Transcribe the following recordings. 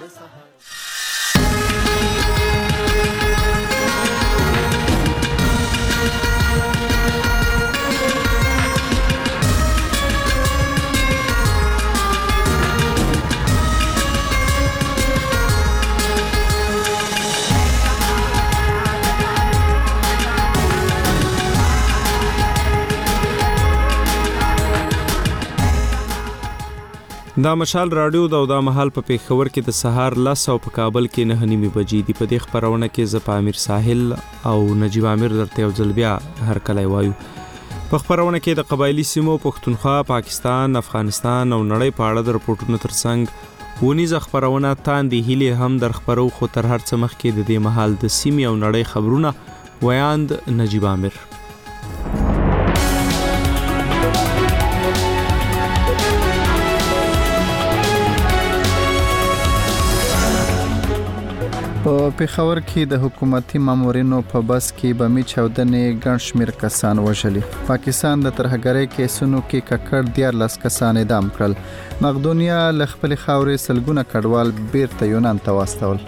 دا مشال رادیو دا مهال په پیښور کې د سهار 10 او په کابل کې 9:30 بجې دی. په دې خبرونه کې ز پامیر ساحل او نجیب امیر درته یو ځل بیا هر کله وایو. په خبرونه کې د قبایلی سیمو پښتونخوا، پاکستان، افغانستان او نړۍ په اړه د رپورټونو ترڅنګ ونیز خبرونه تاندې هیله هم در خبرو، خو تر هر څه مخکې د دې مهال د سیمې او نړۍ خبرونه ویاند نجیب امیر. په پیښور کې د حکومتي مامورینو په بس کې بمي چاودنې ګڼ شمېر کسان وژلي. پاکستان د ترهګرۍ کیسونو کې ککړ 14 کسان اعدام کړل. مقدونیا له خپلې خاورې سلګونه کډوال بیرته یونان ته واستول.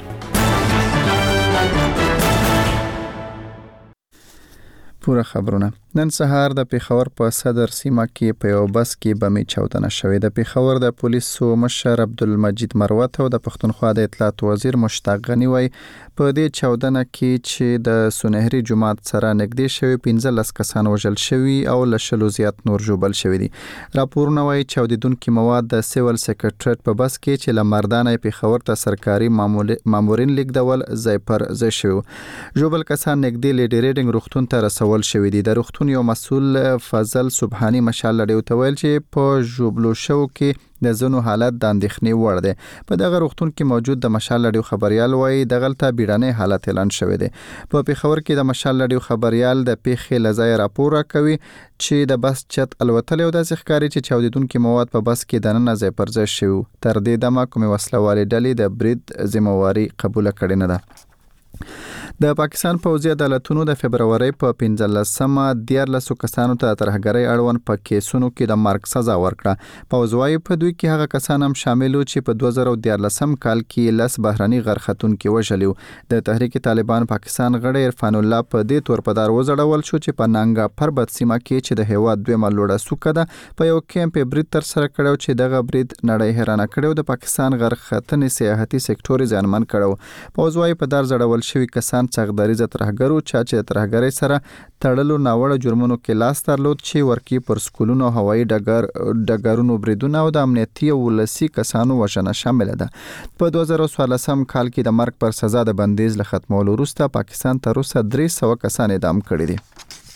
پوره خبرونه. نن سهار د پیښور په صدر سیمه کې په یو بس کې بمي چاودنه شوې. د پیښور د پولیسو مشر عبدالمجید مروت او د پښتونخوا د اطلاعات وزیر مشتاق غنی وای په دې چاودنه کې چې د سنهري جماعت سره نږدې شوی 15 کسان وژل شوي او له شلو زیات نور ژوبل شوي دي. راپورونه وایي چاودیدونکو مواد د سیول سیکریټریټ په بس کې چې لمردانه پیښور ته سرکاري مامورین لیکدول ځای پر ځای شوی. ژوبل کسان نږدې لیډي ریډینګ روغتون ته رسول شوي دي. د روغتون یو مسؤل فضل سبحانی مشال لړیو ته ویل چې په ژوبلو شو کې د زنو حالت د اندېښنې وړ دی. په دغه روغتون کې موجود د مشال لړیو خبريال وایي دغلته بیړنی حالت اعلان شوی دی. په پیښور کې د مشال لړیو خبريال د پیښې لځای راپور راکوي چې د بس چت الوتل او د ځخکاري چې چاودیدونکو مواد په بس کې دننه ځای پر ځای شو. تر دې دمه کومه وسلوالې ډلې د برید ذمہواری قبول کړې نه ده. د پاکستان پوځي عدالتونو د فبرवरी په 15مه 14 کسانو ته ترهګرۍ اړوند په کیسونو کې د مرګ سزا ورکړه. پوځوي په دوی کې هغه کسان هم شامل وو چې په 2014 کال کې لس بهرني غرختونکو وژلیو. د تحریک طالبان پاکستان غړی عرفان الله په دې تور په دار وزړول شو چې په نانګا پربت سیمه کې چې د هیواد دویمه لوړه سوکه ده په یو کیمپ برید تر سره کړو چې دغه برید نړۍ حیرانه کړو. د پاکستان غرختنې سیاحتي سکتور ځانمن کړو. پوځوي په دار زړول شوی کسان څغداريزه ترهګرو چې ترهګرۍ سره تړلو ناوړه جرمونو کې لاس درلود چې ورکی پر سکولونو، هوایي ډګرونو بریدونه او د امنیتي او ولسی کسانو وژنه شامل ده. په 2014 کال کې د مرګ پر سزا د بندیز له ختمولو وروسته پاکستان تر اوسه 300 کسان اعدام کړي دي.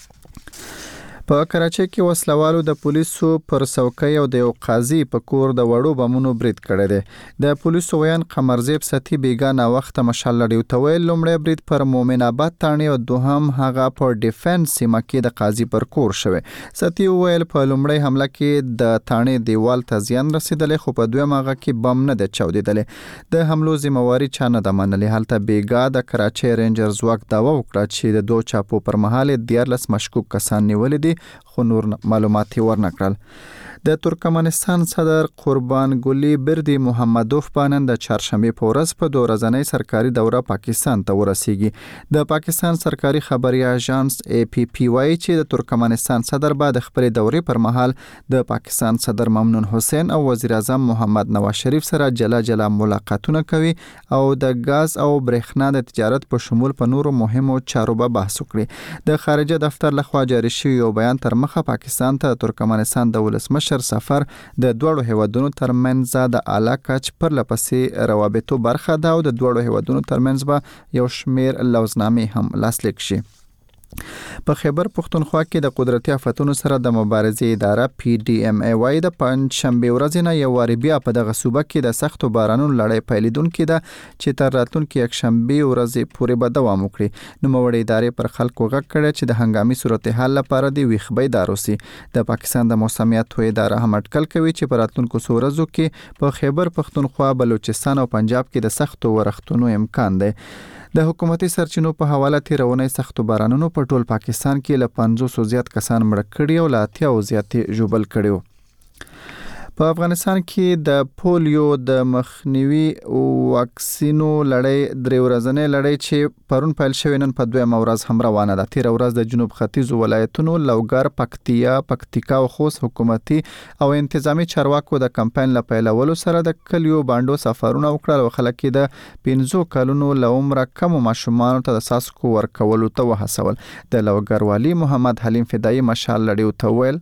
په کراچۍ کې وسلوالو د پولیسو پر څوکۍ او د یو قاضي په کور د وړو بمونو برید کړی دی. د پولیسو ویان قمرزیب ستی بیګا وخت مشال لړیو ته ویل لومړی برید پر مومن آباد تاڼي او دوهم هغه په ډیفنس سیمه کې د قاضي پر کور شوی. ستی ویل په لومړی حمله کې د تاڼي دیوال ته زیان رسیدلی خو په دویم هغه کې بم نه د چاودیدلی. د حملو ذمہواری چا نه د منلې. هلته بیګا د کراچۍ رینجر ځواک داوا وکړه چې د دوه چاپو پر مهال 14 مشکوک کسان نیولې دي خو نور معلومات ورنکړل. د ترکمنستان صدر قربان ګلی بردی محمدوف پانن د چهارشنبه په ورځ په 2 ورځنۍ سرکاري دوره پاکستان ته ورسیږي. د پاکستان سرکاري خبري اژانس APP وايي چې د ترکمنستان صدر بعد خپل دورې پر مهال د پاکستان صدر ممنون حسین او وزیر اعظم محمد نواز شریف سره جلا ملاقاتونه کوي او د غاز او برېښنا د تجارت په شمول په نورو مهمو چارو به بحث وکړي. د خارجه دفتر لخوا جاری شوی یو بیان تر مخه پاکستان ته ترکمنستان د ولسمشر سفر د دوړو هیوادونو ترمنځ د اعلی کچ پر لپسې روابطو برخه ده او د دوړو هیوادونو ترمنځ به یو شمیر لوزنامې هم لاسلیک شي. په خیبر پښتونخوا کې د قدرتي آفتونو سره د مبارزې اداره PDMA وايي د پنځشنبه ورځې نه یو واری بیا په دغه صوبه کې د سختو بارانونو لړۍ پیلیدونکې ده چې تر راتلونکي یکشنبه ورځې پورې به دوام وکړي. نوموړې ادارې پر خلکو غږ کړی چې د هنګامي صورتحال لپاره د ویښ بیدار اوسي. د پاکستان د موسمیاتو اداره هم اټکل کوي چې په راتلونکو ورځو کې په خیبر پښتونخوا، بلوچستان او پنجاب کې د سختو ورښتونو امکان دی. د حکومتي سرچینو په حواله تیرونې سختو بارانونو په ټول پاکستان کې له 500 زیات کسان مړ کړي او له 80 زیات ژوبل کړي. په افغانستان کې د پولیو د مخنیوي واکسینو لړۍ 3 ورځنۍ لړۍ چې پرون پیل شوې نن په 2 ورځ هم روانه ده. 13 ورځ د جنوب ختیځ ولایتونو لوګر، پکتیا، پکتیکا او خوست حکومتي او انتظامی چارواکو د کمپاین لپاره سره د کلیو باندو سفرونه وکړل او خلک د 15 کلونو له عمره کم ماشومان ته د ساسکو ورکولو ته وهڅول. د لوګر والی محمد حلیم فدایي مشال لړۍ ته ویل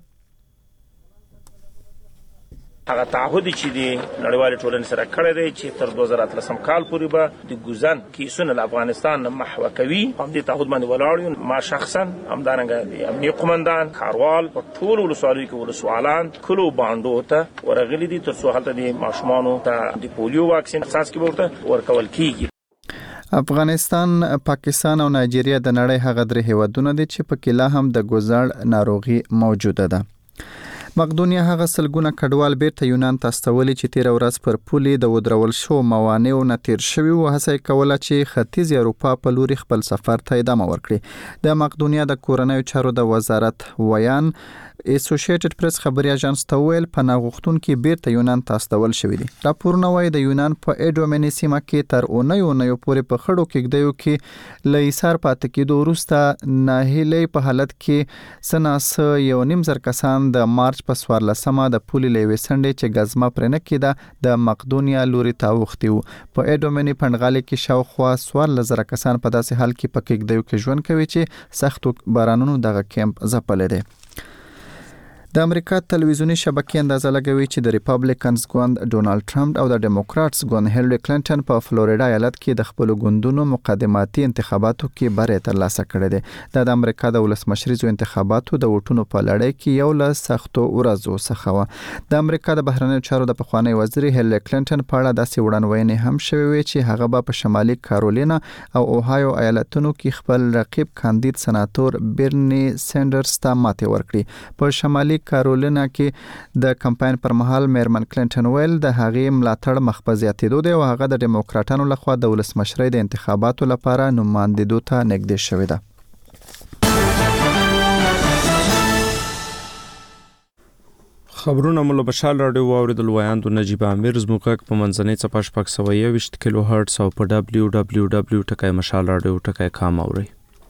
هغه تعهد چې دی نړیوال ټولنې سره کړی دی چې تر 2013 کال پورې به د ګوزن کیسونه له افغانستان محو کوي. هم دې تعهد باندې ولاړ یو. ما شخصا همدارنګه د امنیت قومندان کاروال په ټول ولسوالیو کې ولسوالان کلو باندو ته ورغلي دي تر څو هلته د ماشومانو ته د پولیو واکسین اساس کې ورته ورکول کیږي. افغانستان، پاکستان او نایجیریا د نړۍ هغه درې هیوادونه دي چې په کې لا هم د ګوزړ ناروغي موجوده ده. مقدونیا هغه سلګونه کډوال بیرته یونان ته استولي چې 13 ورځ پر پولې د ودرول شو موانعو نه تیر شوي او هڅه کوله چې ختیځ اروپا په لوري خپل سفر ته ادامه ورکړي. د مقدونیا د کورنیو چارو د وزارت ویان اسوسییټډ پریس خبري اژانس ته ویل پناه غوښتونکي بیرته یونان ته استول شوي دي. راپورونه وايي د یونان په ایډومیني سیمه کې تر اونیو پورې په خړو کېږدیو کې لېسار پاتې کېدو وروسته ناهیلې په حالت کې سناس 1.5 کسان د مارچ په 14مه د پولې لوي سنډې چې غزما پرنه کېده د مقدونیا لوري ته وختي وو. په ایډومیني پندغالي کې شاوخوا 14,000 کسان په داسې حال کې په کېږدیو کې ژوند کوي چې سختو بارانونو دغه کیمپ ځپلې دي. د امریکا تلویزیونی شبکې اندازه لګوي چې د ریپابلیکنز ګوند ډونالد ټرمپ او د ډیموکراتس ګوند هیلری کلینټن په فلوریدا ایالت کې د خپل ګوندونو مقدماتي انتخاباتو کې بری ترلاسه کړی دی. د امریکا د ولسمشریزو انتخاباتو د ووټونو په لړۍ کې یو له سختو ورځو څخه و. د امریکا د بهرنیو چارو د پخوانی وزیر هیلری کلینټن په اړه داسې وړاندوینې هم شوې وي چې هغه به په شمالي کارولینا او اوهایو ایالتونو کې خپل رقیب کاندید سناتور برنی سینډرز ته ماتې ورکړي. په شمالي کارولینا کې د کمپاین پر مهال میرمن کلینټن ویل د هغې ملاتړ مخ په زیاتېدو دی او هغه د ډیموکراټانو لخوا د ولسمشرۍ د انتخاباتو لپاره نوماندیدو ته نږدې شوې ده. خبرونه مولا بشال راډیو واوریدل. ویاندو نجیب امیر زموږ په منځنۍ څپه 621 کیلو هرتز او په www.mashal.radio.com اوري.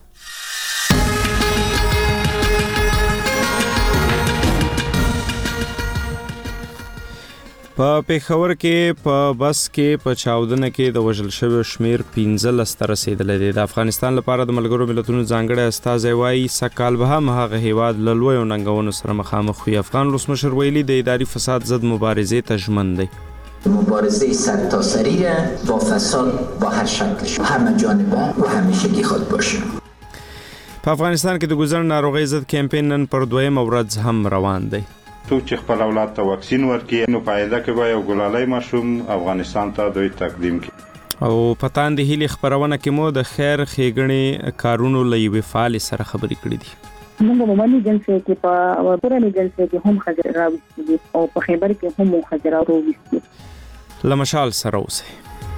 په پیښور کې په بس کې په چاودنه کې د وژل شوی شمیر 15 ته رسیدلی دی. د افغانستان لپاره د ملګرو ملتونو ځانګړی استازی وایي سږ کال به هم هغه هیواد له لویو ننګونو سره مخامخ وي. افغان ولسمشر ویلي د اداري فساد ضد مبارزې ته ژمن دی. مبارزه سرتاسری با فساد با هر شکلش همه جانبه و همیشگی خود باشه. په افغانستان کې د ګوزړ ناروغۍ ضد کمپاین نن پر 2 ورځ هم روان دی. تو چې خپل اولاد ته واکسین ورکړي نو فائدہ کوي او ګلالای ماشوم افغانستان ته دوی تقدیم کړي. او پتان د هیلي خبرونه کې مو د خیر ښېګڼې کارونو لوي فعال سره خبرې کړې دي. موږ عمومي جلسه کې په پوراني جلسه کې هم حاضر راوستي او په خبر کې هم حاضر راوستي. لمشال سره اوسه.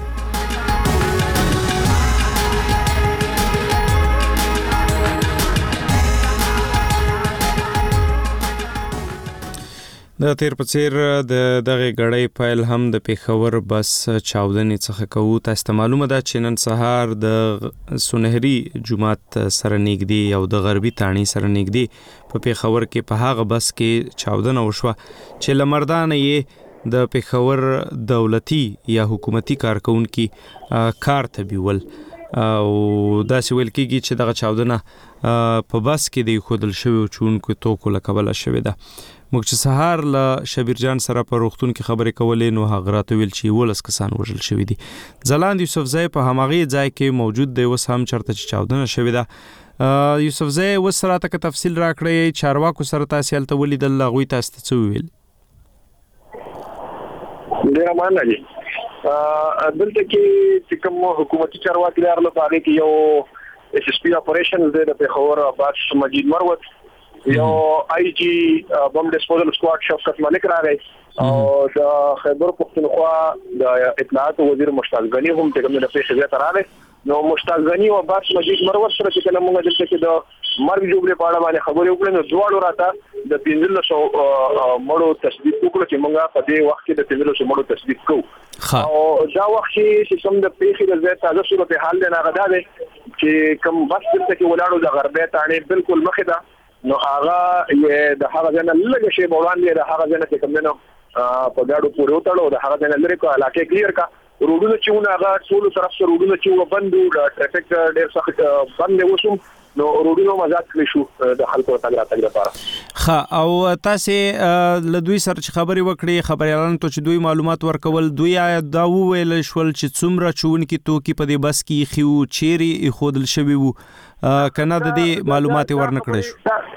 د تیر په څیر د دغه غړې پایل هم د پیښور بس چاودنې څخه کوو. تاسو معلومه ده چې نن سهار د سونهري جمعات سره نږدې او د غربي تانی سره نږدې په پیښور کې په هغه بس کې چاودنه وشوه چې لمردان یې د پیښور دولتي یا حکومتي کارکونکو کار ته بیول او داسې ویل کېږي چې دغه چاودنه په بس کې د خودل شوی چونکو توکو لکبل شوی ده. موږ چې سهار له شبیر جان سره په روغتون کې خبرې کولې نو هغه راته ویل چې 12 کسان وژل شوی دي. ځلاند یوسفزی په هماغه ځای کې موجود دی اوس هم چرته چې چاودنه شوی ده. یوسفزی وسره ته تفصیل راکړی چارواکو سره تاسو هلته ولیدل هغوی تاسو ته څه ویل؟ ډیر مننه دي. دلته کې کوم حکومتي چارواکي لرله باندې کې یو اس اس پی اپریشنز د پیښور عباس مجید مروت یو آی جی بم ډسپوزل سکواډ شفقت ملک راغی او د خیبر پختونخوا د اطلاعات وزیر مشتاق غنی هم ته کوم نه پیښه زیات راغی نو مشتاق غنی او عباس مجید مروت سره چې کله موږ دلته کې د مرګ جوړې په اړه باندې خبرې وکړې نو دواړو راته د 1500 مړو تصدیق وکړو چې موږ په دې وخت کې د 1500 مړو تصدیق کوو او دا وخت چې څوم د پیښې د زیات تازه صورت حال نه غدا ده چې کوم بس دلته کې ولاړو د غربي تانه بالکل مخه ده نو هغه د هغه ځنه لږ شی وړاندې د هغه ځنه کې کوم نه په ګاډو پورې وټړو د هغه ځنه لري کو علاقه کلیر کا روډونه چې ونه هغه ټول طرف سره روډونه چې بندو د ټریفیک ډېر سخت بند وشو نو روډونو مزات کړی شو د خلکو تګ لپاره او تاسو له دوی سره خبرې وکړې خبريالان ته چې دوی معلومات ورکول دوی دا ویل شول چې څومره چونکی توکي په دې بس کې خيو چيري خودل شوی وو کنه د دې معلومات ورنکړې شو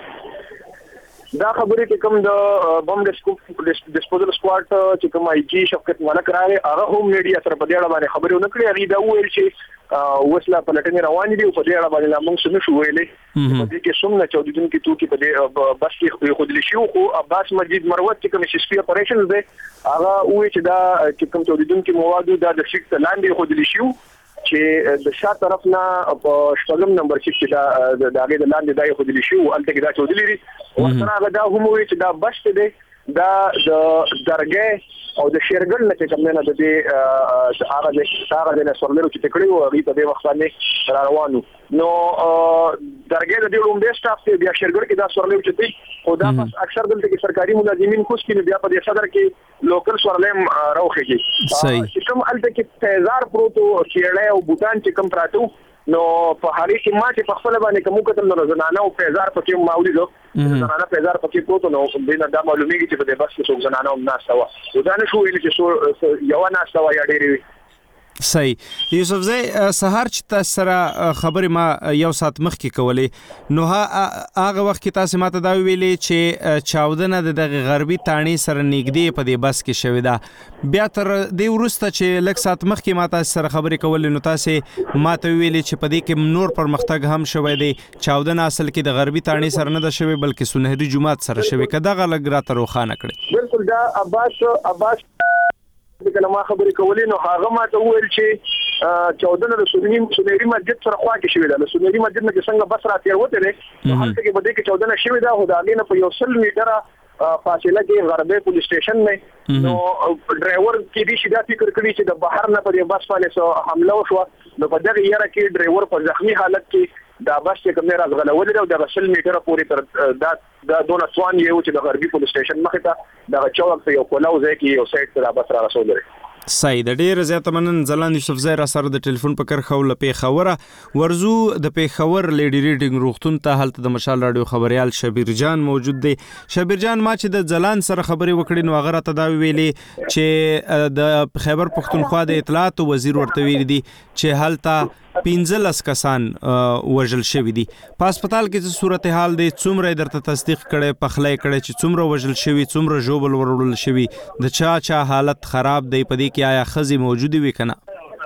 دا خبرې چې کوم د بم ډسپوزل سکواډ چې کوم آی جی شفقت ملک راغی هغه هم میډیا سره په دې اړه باندې خبرې ونکړې هغه دا ویل چې وسله پلټنې روان دي او په دې اړه باندې موږ څه نشو ویلې په دې کې څومره چودونکو توکي په دې بس کې خودلی شو خو عباس مجید مروت چې کوم شسپی اپریشنز دی هغه وایي چې دا چې کوم چودونکو موادو د شیک لاندې خودلی شو چې د شا طرف نه په شپږم نمبر کې دا د هغه د لاندې دای خودلی شو الته کې دا چودلی دي ورته هغه دا هم وایي چې دا بس دی دا د درګه او د شیرګل نه چې کوم نه د دې هغه د سورلرو چې تکړه و هغه په دې وخت باندې روانو نو درګه د دې روم سټاف ته بیا شیرګل کې دا سورلرو چې دی او دا پس اکثر دلته کې سرکاري ملازمین کوس کې بیا په دې صدر کې لوکل سورلم راوخیږي چې کوم الته کې تیزار پروتو چیړې او بوتان چې کوم پراتو نو په حالي کې ما چې په خپل باندې کوم کتل نو زنانه او پیزار پکې ماولیدو زنانه پیزار پکې پروتو نو دینه دا معلومیږي چې په دې بس کې څو زنانه هم ناشته و دا نه شو ویل چې یو ناشته و یا ډېری صحیح یوسف زئی سهار چې تاسو سره خبرې ما یو سات مخکې کولې نو هغه وخت کې تاسو ماته دا ویلې چې چاودنه د غربي تانی سره نږدې په دې بس کې شوې ده بیا تر دې ورسته چې لږ سات مخکې ما تاسو سره خبرې کولې نو تاسو ماته ویلې چې په دې کې نور پرمختګ هم شوی دی چاودنه اصل کې د غربي تانی سره نه ده شوی بلکې سنهري جماعت سره شوی کدا غلط راته روخانه کړي بالکل دا عباس د کلمه خبرې کولې نو هغه ماته وویل چې چودنه د سنهري مسجد سره خوا کې شوی ده سنهري مسجد نه څنګه بس را تیر وته ده نو هلته کې بده کې چودنه شوی ده خو دا نه په 100 میټره فاصله کې غربي پولیس سټیشن نه نو ډرایور کې دې شي دا فکر کړی چې د بهر نه په بس باندې حمله وشو نو په دغه یاره کې ډرایور په زخمی حالت کې دا بس چې کوم راز غلول دی او د 100 میټره پورې تر دا دونه څوان یو چې د غربي پولیس سټیشن مخه ته دا چوک ته یو کولاو ځای کې یو سایت ته بس را رسول دی صحیح د ډیر زیات منن ځلان یوسف زئی را سره د ټلیفون په کرخه ول پیښور ورزو د پیښور لیډی ریډینګ روغتون ته حالت د مشال رادیو خبريال شبیر جان موجود دی شبیر جان ما چې د ځلان سره خبرې وکړې نو هغه ته دا ویلې چې د خیبر پختونخوا د اطلاعات وزیر ورته ویل دي چې حالت 15 کسان وژل شوی دي په هسپتال کې څه صورتحال دی څومره درته تصدیق کړي پخلای کړي چې څومره وژل شوی څومره جوبل ورول شوی د چا حالت خراب دی په دې کې آیا خزي موجود وي کنه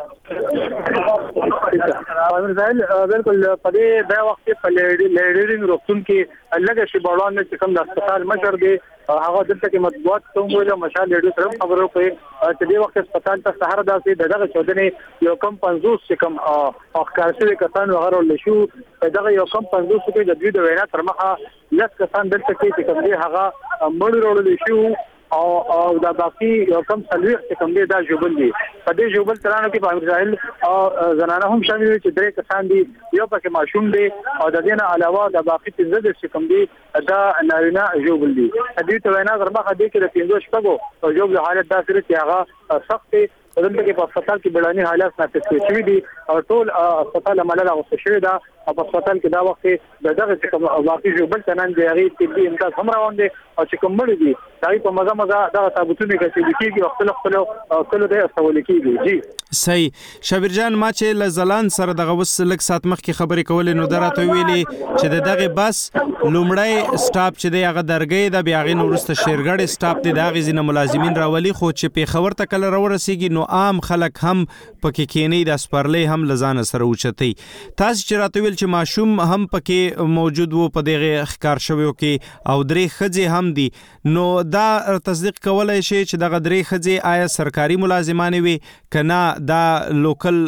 بالکل په دې د وخت په لیډرینګ روغتون کې لږه شی بړوان چې کوم د هسپتال مشر دی هغه دلته کې مطبوعات کوم ویل مشال لیډر سره خبرو کوي چې د وخت هسپتال ته سهار داسې دغه چودنې یو کم 50 چې کوم اخکارسي کسان وغیرہ لشو دغه یو کم 50 کې د دوی د وینا تر مخه لږ کسان دلته کې چې کوم دی هغه مړ وروړل شو او دا باقي یو کم سلويخ چې کوم دی دا جوبل دي په دې جوبل ترانو کې په امیر ساحل او زنانه هم شامل دي چې درې کسان دي یو پکې ماشوم دي او د دې نه علاوه د باقي 15 چې کوم دي دا نارینه جوبل دي دې ته وینا درمخه دي چې د 15 شپږو او جوبل حالت دا سره چې هغه سخت دلته کې په هسپتال کې بیړني حالات ناپېښ شوي دي او ټول هسپتال عمله راغوښته شوې ده او په هسپتال کې دا وخت د دغه چې کوم واقعي جوبل تنان دی هغه طبي امتیاز هم روان دي او چې کوم مړ دي دا په مزه دغه ثابتونه کوي کېږي او خپل د استول کېږي جی صحیح شبیر جان ما چې لزلان سره دغه وسلک سات مخ کې خبرې کولې نو درته ویلي چې دغه بس لومړی سټاپ چې دی هغه درګې د بیا غي نورسته شیرګړې سټاپ دی دا غزینه ملازمین راولي خو چې پیښور ته کله راورسیږي نو عام خلک هم پکې کېنی د سپرلې هم لزان سره اوچتي تاسو چې راته ویل چې ماشوم هم پکې موجود وو په دغه ښکار شویو کې او 3 ښځې هم دي، نو دا تصدیق کولای شي چې دغه 3 ښځې آیا سرکاري ملازمانې وي کنه دا لوکل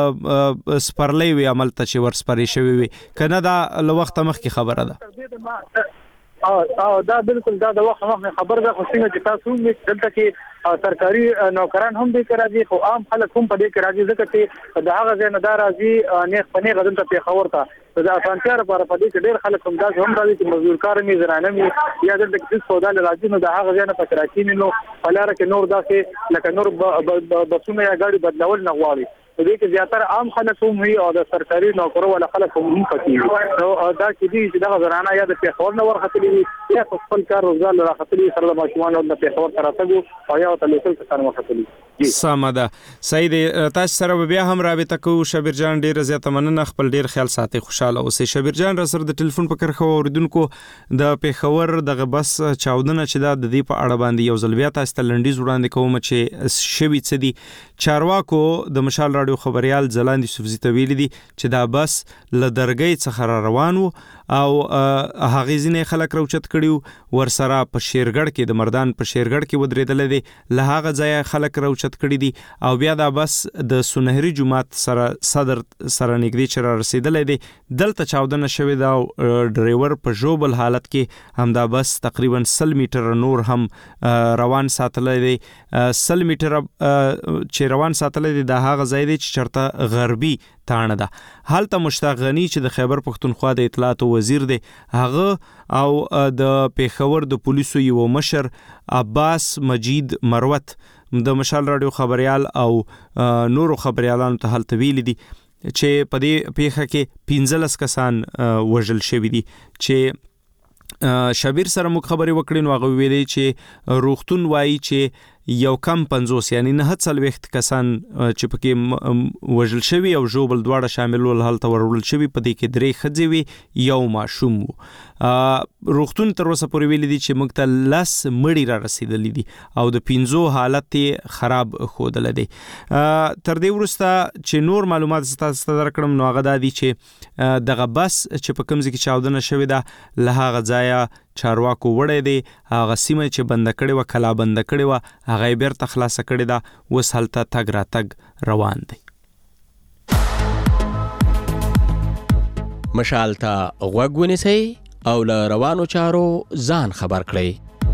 سپرلې وي عمل ته چې ورسپاري شوی وي کنه دا له وخت مخکې خبره ده؟ دا بالکل دا د وخت خبر ده، خو څنګه چې تاسو هم دلته کې سرکاري نوکران هم دې راځي، خو عام خلک هم په دې کې راځي، ځکه چې د هغه ځای نه دا راځي نیغ په نیغه دلته پېښور ته د اسانتیا لپاره په دې کې ډېر خلک هم داسې هم راځي چې مزدور کار مې زنانه مې یا دلته کې سودا راځي، نو د هغه ځای نه پکې راکېني، نو په لاره کې نور داسې لکه نور بسونه یا ګاډي بدلول نه غواړي. په دې کې زیاتره عام خلک هم وي او د سرکاري نوکرو ولا خلک هم پکې وي، نو دا چې دي چې دغه زنانه یا د پېښور نه ورختلي وي یا خپل کار روزګار له راختلي سره د ماشومانو د پېښور ته راتګو او یا ته لوکل کسان ورختلي. سمه ده، صحیح دی. تاسو سره بیا هم رابطه کوو. شبیر جان ډیر زیاته مننه، خپل ډیر خیال ساتي، خوشاله اوسئ. شبیر جان را سره د ټلیفون په کرخه اوریدونکو د پېښور دغه بس چاودنه چې دا د دې په اړه باندې یو ځل بیا تاسو ته لنډیز وړاندې کوم چې شوي څه دي. چارواکو د مشال راډیو خبريال ځلاند یوسفزي ته ویلي دي چې دا بس له درګۍ څخه روان وو او هغه ځینې خلک راوچت کړیو، ورسره په شیرګړ کې د مردان په شیرګړ کې ودرېدل دي، له هغه ځای خلک راوچت کړي دي او بیا دا بس د سنهري جماعت سره صدر سره نږدې چې را رسیدل دي، دلته چاودنه شوې ده او ډرایور په ژوبل حالت کې هم دا بس تقریبا 100 میټر نور هم روان ساتل دي. 100 میټر چې روان ساتل دي دا هغه ځای دی چې چرته غربي تانه ده. هلته مشتاق غنی چې د خیبر پختونخوا د اطلاعات وزیر دی، هغه او د پېښور د پولیسو یو مشر عباس مجید مروت د مشال راډیو خبريال او نورو خبريالانو ته هلته ویلي دي چې په دې پیښه کې 15 کسان وژل شوي دي. چې شبیر سره موږ خبرې وکړې نو هغه ویلي چې روغتون وایي چې یو کم 50 یعنی 49 کسان چې پکې وژل شوي او ژوبل دواړه شامل ول هلته ورول شوي، په دې کې 3 ښځې وي یو ماشوم وو. روغتون تر اوسه پورې ویلي دي چې موږ ته 10 مړي را رسیدلي دي او د 15 حالت خراب ښودل دي. تر دې وروسته چې نور معلومات تاسو ته درکړم نو هغه دا دي چې دغه بس چې په کوم ځای کې چاودنه شوې ده له هغه ځایه چارواکو وړی دی، هغه سیمه چې بنده کړې وه کلا بنده کړې وه هغه یې بیرته خلاصه کړې ده، اوس هلته تګ راتګ روان دی. مشال ته غوږ ونیسئ او له روانو چارو ځان خبر کړئ.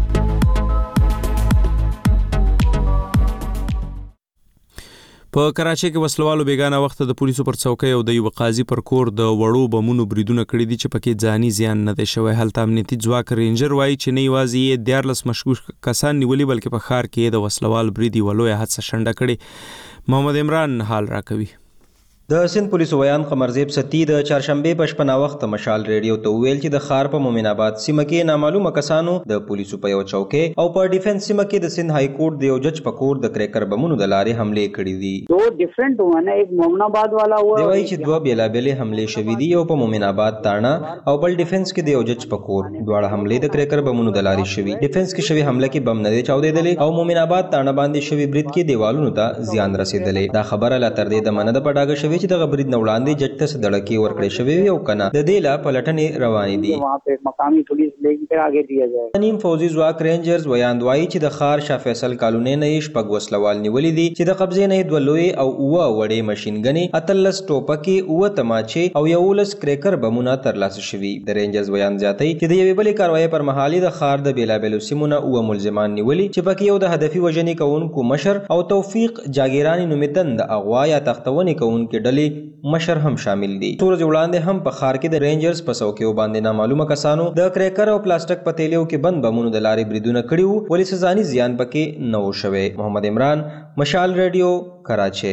په کراچۍ کې وسلوالو بیگانه وخت د پولیسو پر څوکۍ او د یو قاضي پر کور د وړو بمونو بریدونه کړي دي چې پکې ځاني زیان نه دی شوی. هلته امنیتي ځواک رینجر وایي چې نه یوازې 14 مشکوک کسان نیولي بلکې په ښار کې د وسلوال برید یوه لویه حادثه شنډه کړې. محمد عمران حال راکوي. د سند پولیسو ویان قمرزیب ستی د چهارشنبه په شپه وخت مشال ریډیو ته ویل چې د ښار په مومن آباد سیمه کې نامعلومه کسانو د پولیسو په یو چوکۍ او په ډیفنس سیمه کې د سند های کورټ د یو جج په کور د کریکر بمونو د لارې حمله کړې دي. دو ډیفرنٹ هوا نه، ایک مومن آباد والا هوا. دی وایي چې دوه بیلابلې حمله شوې دي، یو په مومن آباد تاڼه او بل ډیفنس کې د یو جج په کور. دواړه حمله د کریکر بمونو د لارې شوې. ډیفنس کې شوې حمله کې بم نه دی چاودېدلې او مومن آباد تاڼه باندې شوې برید کې دیوالونو ته زیان رسیدلې. دا خبره لا تر دې د منه د پډاګه شوې چې د برید نه وړاندې جج ته دړکې ورکړې شوې او کنه د دې لا پلټنې روانې دي. وहाँ पे مقامی पुलिस लेकर आगे दिया जाए. نیم فوزي ځواک رینجرز ویاندوایي چې د ښار شاه فیصل کالونی نه شپږ وسلوال نیولي دي چې د قبضې نه دوه لوی او اوه وړې ماشین ګنې 13 ټوپکې، اوه تماچې او 11 کریکر بمونه ترلاسه شوي. د رینجرز ویان زیاتوي چې د یوې بلې کاروایۍ پر مهال د ښار د بیلابیلو سیمو نه اوه ملزمان نیولي چې پکې یو د هدفي وژنې کوونکو مشر او توفیق جاګیرانی نومیدن د اغوا یا تختونې کوونکو ډلې مشر هم شامل دي. تورج وړاندې هم په ښار کې د رینجرز په څوکیو باندې نامعلومه کسانو د کریکر او پلاستیک پتیلیو کې بند بمونو د لارې بریدونه کړي وو، ولې څه ځاني زیان پکې نه و شوی. محمد عمران، مشال ریډیو، کراچۍ.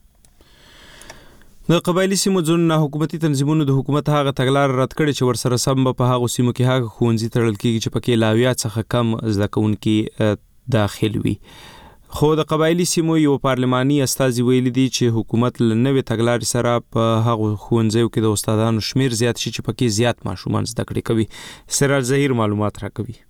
د قبایلی سیمو ځینو حکومتي تنظیمونو د حکومت هغه تګلار رد کړي چې ورسره سم په هغو سیمو کې هغه ښوونځي تړل کېږي چې پکې له 70 څخه کم زده کوونکي داخل وي. خو د قبایلی سیمو یو پارلماني استازي ویلي دي چې حکومت له نوې تګلارې سره په هغو ښوونځیو کې د استادانو شمیر زیات شي چې پکې زیات ماشومان زده کړې کوي. سراج ظهیر معلومات راکوي.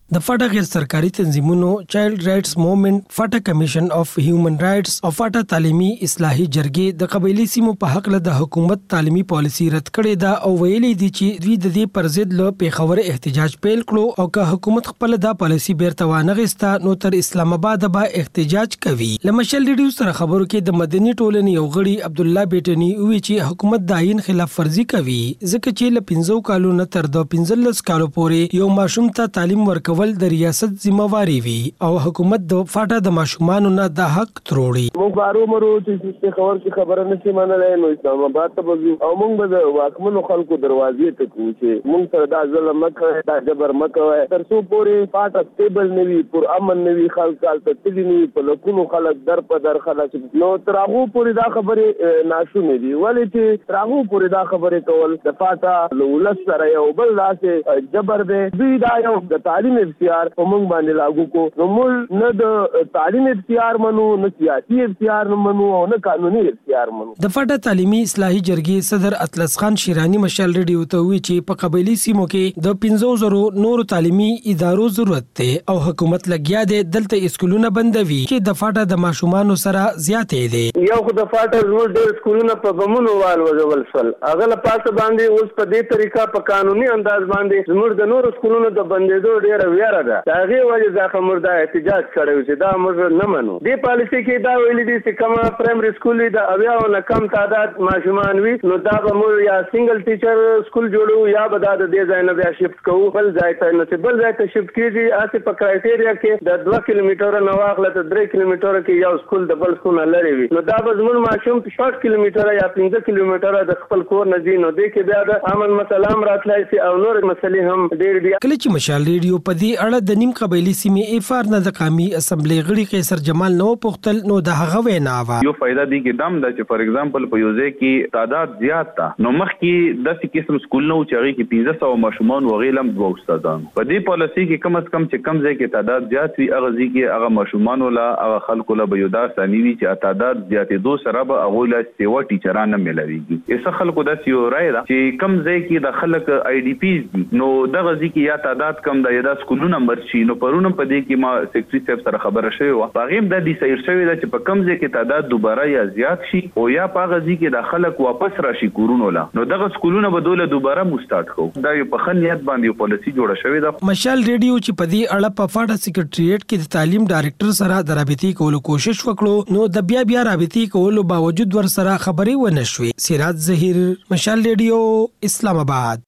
د فاټا غیر سرکاري تنظیمونو چایلډ رائټس موومېنټ، فاټا کمیشن اف هیومن رائټس او فاټا تعلیمي اصلاحي جرګې د قبایلی سیمو په حق له د حکومت تعلیمي پالیسي رد کړې ده او ویلي دي چې دوی د دې پر ضد له پیښور احتجاج پیل کړو او که حکومت خپل دا پالیسي بیرته وانغستا نو تر اسلام آباد به احتجاج کوي. لمشل ریډیو سره خبرو کې د مدني ټولنې یو غړي عبد الله بیٹنی وی چې حکومت د عین خلاف ورزي کوي ځکه چې له 15 کالو نه تر د 15 کالو پورې یو ماشوم ته تعلیم ورکول د ریاست ذمہواری وي او حکومت د فاټا د ماشومانو نه د حق تروړي. موږ بارو مرو چې خبر کی خبره نشي منلای نو اسلام آباد ته وځو او موږ د واکمنو خلکو دروازې ته کوو چې موږ سره دا ظلم مکه دا جبر مکه تر څو پورې فاټا سټیبل نوي پر امن نوي خلک ته تللی په لکونو خلک در په در خلک نو ترغو پورې دا خبره ناشونه دي ولې چې ترغو پورې دا خبره کول د فاټا لولس سره یو بل داسې جبر دی دوی دا یو د تعلیم اختیار په موږ باندې لاګو کو نو موږ نه د تعلیم اختیار منو نه سیاسي اختیار منو او نه قانوني اختیار منو. د فاټا تعلیمي اصلاحي جرګې صدر اطلس خان شیرانی مشال ریډیو ته وی چې په قبایلی سیمو کې د 15,000 نورو تعلیمي ادارو ضرورت ده او حکومت لګیا دی دلته اسکولونه بندوي چې د فاټا د ماشومانو سره زیاتې دي. یو خو د فاټا زموږ ډېر اسکولونه په بمونو والوځول شول هغه له پاسه باندې اوس په دې طریقه په قانوني انداز باندې زموږ د نورو اسکولونو د بندېدو ډېره ویره ده د هغې وجې ځکه موږ دا احتجاج کړی چې دا موږ نه منو. دې پالیسي کې دا ویلي دي چې کومه پرایمري سکول د 80 نه کم تعداد ماشومان وي نو دا به موږ یا سنگل ټیچر سکول جوړو یا به دا د دې ځای نه بیا شفټ کوو بل ځای ته نو چې بل ځای ته شفټ کېږي هسې په کرایټیریا کې د 2 کیلومتره نه واخله تر 3 کیلومتره کې یو سکول د بل سکول نه لرې وي نو دا به زموږ ماشوم 6 کیلومتره یا 15 کیلومتره د خپل کور نه ځي نو دې کې بیا د امن مسله هم راتلای شي او نور مسلې هم ډېر دي. کله چې مشال ریډیو په دې اړه د نیم قبایلی سیمې افار نه د قومي اسمبلی غړي قیصر جمال نو پختل نو د هغه وینا وا یو فائدہ دی کې دم د چې فار ایگزامپل په یو ځای کې تعداد زیات تا نو مخ کې د څه قسم سکول نو چې هغه کې 1500 ماشومان وغیلم دوه استادان په دې پالیسي کې کم از کم چې کم ځای کې تعداد زیات وي هغه ځای کې هغه ماشومان ولا هغه خلکو له بيودا ثاني وي چې تعداد زیاتې دو سره به هغه له سیوا ټیچران نه ملويږي ایسه خلکو د سیو رائے دا چې کم ځای کې د خلک آی ډی پیز نو دغه ځای کې یا تعداد کم د یا سکولونو مرشي نو پرونه په دې کې ما سیکریټری صاحب سره خبره شوی و هغه د دې سیر شوی دا چې په کم ځای کې تعداد دوباره یا زیات شي او یا په هغه ځای کې د خلک واپس راشي کورونو لا نو دغه سکولونه به دوله دوباره مستارټ کوو دا یو په خنیت باندې پالیسي جوړه شوی دا. مشال ریډیو چې په دې اړه په فاټا سیکریټریټ کې د تعلیم ډایریکټر سره د رابطې کولو کوشش وکړو نو د بیا رابطې کولو باوجود ور سره خبرې ونه شوې. سراج ظهیر، مشال ریډیو، اسلام آباد.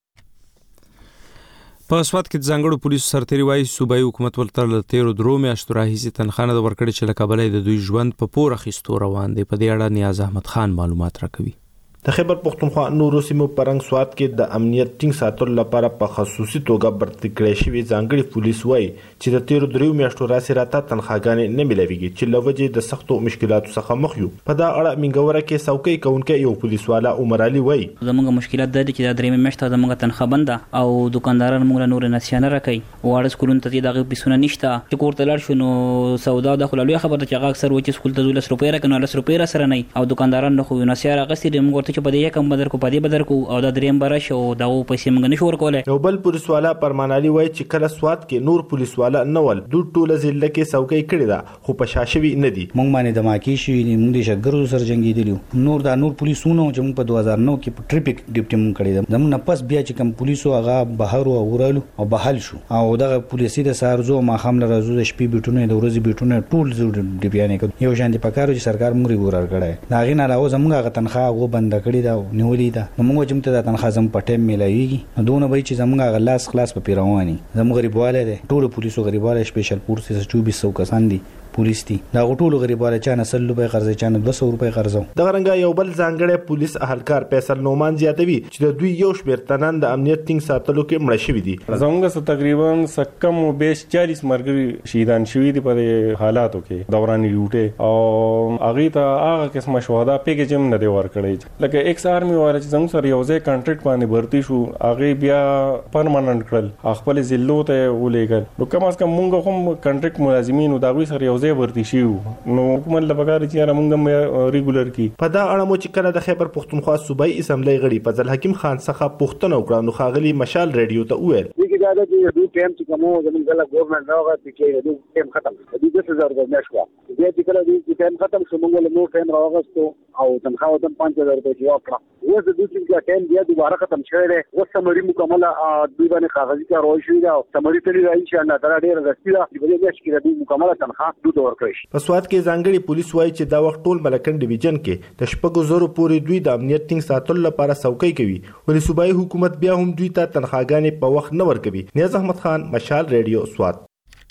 په سواد کې ځانګړو پولیسو سرتیري وایي صوبایي حکومت ولته له 13 میاشتو راهیسې تنخواه نه ورکړې چې له کبله د دوی ژوند په پور اخیستو روان دی. په دې اړه نیاز احمد خان معلومات راکوي. د خیبر پختونخوا نورو سیمو پرنګ سواد کې د امنیت ټینګ ساتلو لپاره په خصوصي توګه برتي کړی شوی ځانګړي پولیس وایي چې د 13 میاشتو راسي راته تنخواګانې نه ملويږي چې لوجه د سختو مشکلاتو څخه مخ یو. په دا اړه منګوره کې څوکۍ کوونکې یو پولیس والا عمر علي وایي زموږ مشکلات د دې چې د 3 میاشتو زموږ تنخواه بند او دکانداران موږ نور نسیانه راکړي واړه سکولونو ته دغه پیسونه نشته چې کوړه لاړ شو نو سودا د خلالوی خبره چې هغه اکثر وچ سکول ته 10 روپیا راکنه 10 روپیا سره نه او دکانداران نو خو نسیاره غسي د موږ ورته چې په دې کم بدر کو پدې بدر کو او د دریم برش او دغه پیسې موږ نشو ورکولای. یو بل پولیس والا پرمان علي وایي چې کله سواد کې نور پولیس والا نول د ټوله ضلع کې څوکۍ کړی دا خو په شاشوي نه دي. موږ باندې د ماکی شي موږ د شګرو سره جنگیدلو نور پولیسونو چې په 2009 کې په ټریفیک ډیپټي موږ کړی دا موږ پس بیا چې کوم پولیسو هغه بهر او ورالو او بحال شو او دغه پولیسي د سارزو ما خامل راځو د شپې بیټونه د ورځې بیټونه ټول زړه دی بیان کړ یو شان دي پکارو چې سرکار موږ ګورار کړای دا غي نه علاوه زموږ غ تنخواه غو بند کړی دا نیولې دا موږ چې ته د تنخواه زم پټه ملایويږي دونه به چې زموږ غلاس خلاص په پیرواني زموږ غریبواله دي ټول پولیسو غریبواله سپیشل فورسز 2400 کسان دي پولیس دي دا ټول غریبواله چانه 100 روپے قرض چانه 200 روپے قرض د غرنګ یو بل ځانګړی پولیس اهلکار فیصل نومان زیاتوي چې د دوی یو شمېر تنان د امنیت ټینګ ساتلو کې مړ شوي دي. زموږ تقریبا سکم او 40 مرګري شهیدان شوي دي په حالاتو کې دوران ډیوټي او هغه ته هغه قسمه شهدا پیکیج هم نه دی ورکړی لکه ایکس آرمي واره چې زموږ سره یو ځای کانټریکټ باندې بھرتی شو هغه بیا پرماننت کړل خپل ضلعو ته ولېګل نو کم از کم مونږ هم کانټریکټ ملازمین او دا وی سره یو ځای ورتی شو نو حکومت لپاره چې موږ ریګولر کی. په دا اړه مو چې کله د خیبر پختونخوا صوبایي اسمبلی غړي فضل حکیم خان څخه پوښتنه وکړه نو خاغلی مشال ریډیو ته وویل چې دا د دې ټیم چې کومو زموږ د ګورنمنت راغی چې د ټیم ختم د 10000 د نشو بیا چې کله د ټیم ختم شو موږ له نو ټیم راغستو او تنخواه د 5000 روپۍ ورکړه اوس د دې چې ټیم بیا دوباره ختم شوی دی اوس سمري مکمله دوی باندې کاغذي کاروي شوې ده او سمري تللی راځي چې نه تر ډیره رسیدي ده چې په دې میاشت کې د مکمله تنخواه دوی ورکړي. په سواد کې ځانګړي پولیس وایي چې دا وخت ټول ملکن ډیویژن کې د 4,000 پورې دوی د امنیت ټینګ ساتلو لپاره څوکۍ کوي ولې صوبایي حکومت بیا هم دوی ته تنخواګانې په وخت نه ورکوي. نیاز احمد خان، مشال ریډیو، سواد.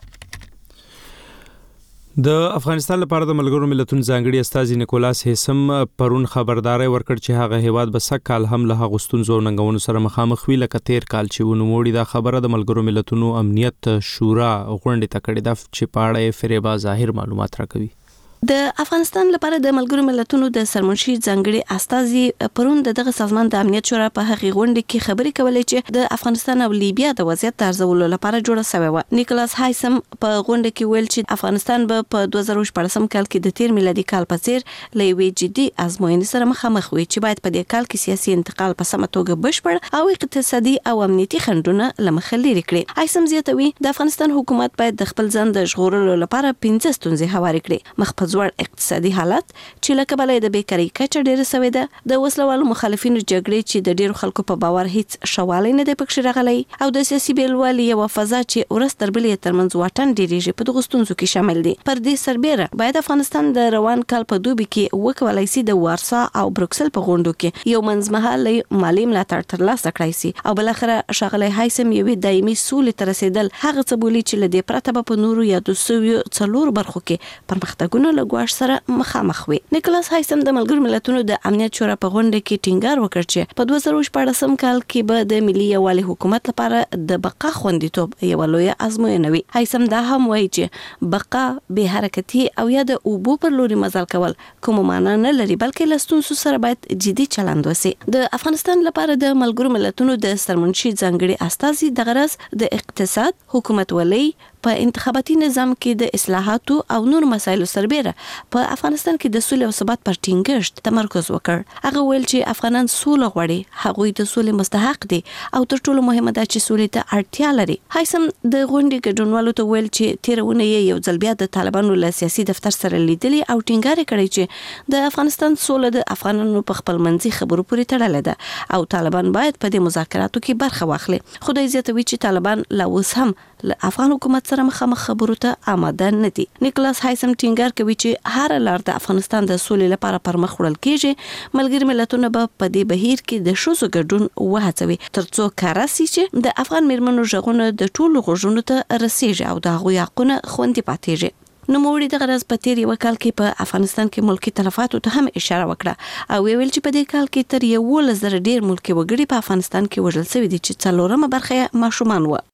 د افغانستان لپاره د ملګرو ملتونو ځانګړي استازي نیکولاس هیسم پرون خبرداري ورکړ چې هغه هیواد به سږ کال هم له هغو ستونزو او ننګونو سره مخامخ وي لکه تیر کال چې ونوموړي. دا خبره د ملګرو ملتونو امنیت شورا غونډې ته کړې ده چې په اړه یې فریبا ظاهر معلومات راکوي. د افغانستان لپاره د ملګرو ملتونو د سرمنشي ځانګړي استازي پرون دغه سازمان د امنیت شورا په هغې غونډه کې خبرې کولې چې د افغانستان او لیبیا د وضعیت د ارزولو لپاره جوړه شوې و. نیکولاس هایسم په غونډه کې ویل چې افغانستان به په 2014 کال کې د تیر میلادي کال په څیر له یوې جدي ازموینې سره مخامخ وي چې باید په دې کال کې سیاسي انتقال په سمه توګه بشپړ او اقتصادي او امنیتي خنډونه له مخې لرې کړي. هایسم زیاتوي د افغانستان حکومت باید د خپل ځان د ژغورلو لپاره 15 ستونزې هوارې کړي. مخ په ځوړ اقتصادي حالت چې لکه بلې د بیکاری کچه ډیره سوې ده، د وسلوالو مخالفینو جګړې چې د ډیرو خلکو په باور هیڅ شواله نه دی پکښې راغلی او د سیاسي بیلوالي یو فضا چې ورځ تر بلې ترمنځ واټن ډیریږي په دغو ستونزو کې شامل دي. پر دې سربیره باید افغانستان د روان کال په دوبي کې وکولای شي د وارسا او بروکسل په غونډو کې یو منځمهاله مالي ملاتړ ترلاسه کړای شي او بلخره ښاغلی هایسم یوې دایمي سولې ته رسیدل هغه څه بولي چې له دې پرته به په نورو یا 204 برخو کې پرمختګونه له ګواښ سره مخامخ وي. نیکولاس هایسم د ملګرو ملتونو د امنیت شورا په غونډه کې ټینګار وکړ چې په 2014 کال کې به د ملي یووالي حکومت لپاره د بقا خوندیتوب یوه لویه ازموینه وي. هایسم دا هم وایي چې بقا بې حرکتي او یا د اوبو پر لوري مزل کول کوم معنا نه لري بلکې له ستونزو سره باید جدي چلند وشي. د افغانستان لپاره د ملګرو ملتونو د سرمنشي ځانګړي استازي د غرض د اقتصاد، حکومتولۍ، په انتخاباتي نظام کې د اصلاحاتو او نور مسایلو سربیره په افغانستان کې د سولې او ثبات پر ټینګښت تمرکز وکړ. هغه ویل چې افغانان سوله غواړي، هغوی د سولې مستحق دي او تر ټولو مهمه ده چې سولې ته اړتیا لري. هایسم د غونډې ګډونوالو ته ویل چې تیرونه یې یو ځل بیا د طالبانو له سیاسي دفتر سره لیدلي او ټینګار کړی چې د افغانستان سوله د افغانانو په خپل منځي خبرو پورې تړلې ده او طالبان باید په دې مذاکراتو کې برخه واخلي. خدای زیاتوي چې طالبان لا اوس هم له افغان حکومت سره مخامخ خبرو ته آماده نه دي. نیکولاس هایسم ټینګار کوي چې هر لار د افغانستان د سولې لپاره پر مخ وړل کیږي. ملګري ملتونه به په دې بهیر کې د ښځو ګډون وهڅوي ترڅو کار شي چې د افغان میرمنو غږونه د ټولو غوږونو ته رسیږي او د هغوی حقونه خوندي پاتېږي. نوموړي د غرض په تیر یو کال کې په افغانستان کې ملکی تلفاتو ته هم اشاره وکړه او ویل چې په دې کال کې تر 11,000 ډیر ملکی وګړي په افغانستان کې وژل شوي دي چې 4مه برخه ماشومان و.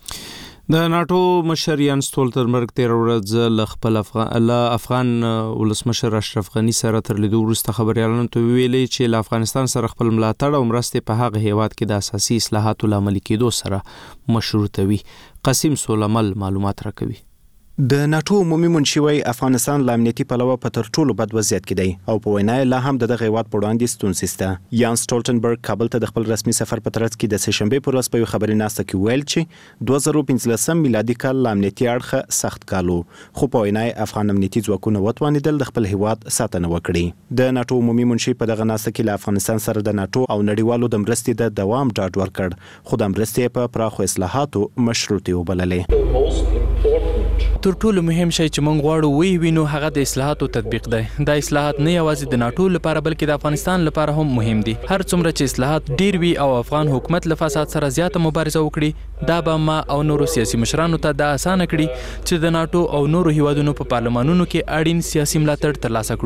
د ناتو مشر یان ستولتنبرګ تیر ورځ له خپل افغان ولسمشر اشرف غنی سره تر لیدو وروسته خبريالانو ته ویلي چې له افغانستان سره خپل ملاتړ او مرستې په هغه هیواد کې د اساسي اصلاحاتو لامل کېدو سره مشروطه وي. قاسم سولمل معلومات راکوي. د ناتو عمومي منشي وايي افغانستان له امنیتي پلوه په تر ټولو بد وضعیت کې دی او په وینا لا هم دغه هیواد په وړاندې ستونزې شته. یان سټولټنبرګ کابل ته د خپل رسمي سفر په ترڅ کې د سهشنبه پر ورځ په یو خبري ناسته کې ویل چې 2015 میلادي کال له امنیتي اړخه سخت کالو خو په وینا افغان امنیتي ځواکونه وتوانیدل د خپل هیواد ساتنه وکړي. د ناتو عمومي منشي په دغه ناسته کې له افغانستان سره د ناتو او نړیوالو د مرستې د دوام ډاډ ورکړ خو د مرستې په پراخو اصلاحاتو مشروطه وبللې. تر ټولو مهم شی چې موږ غواړو وینو هغه د اصلاحاتو تطبیق دی. دا اصلاحات نه یوازې د ناتو لپاره بلکې د افغانستان لپاره هم مهم دي. هر څومره چې اصلاحات ډیر وي او افغان حکومت له فساد سره زیاته مبارزه وکړي دا به ما او نورو سیاسي مشرانو ته دا اسانه کړي چې د ناتو او نورو هیوادونو په پارلمانونو کې اړین سیاسي ملاتړ ترلاسه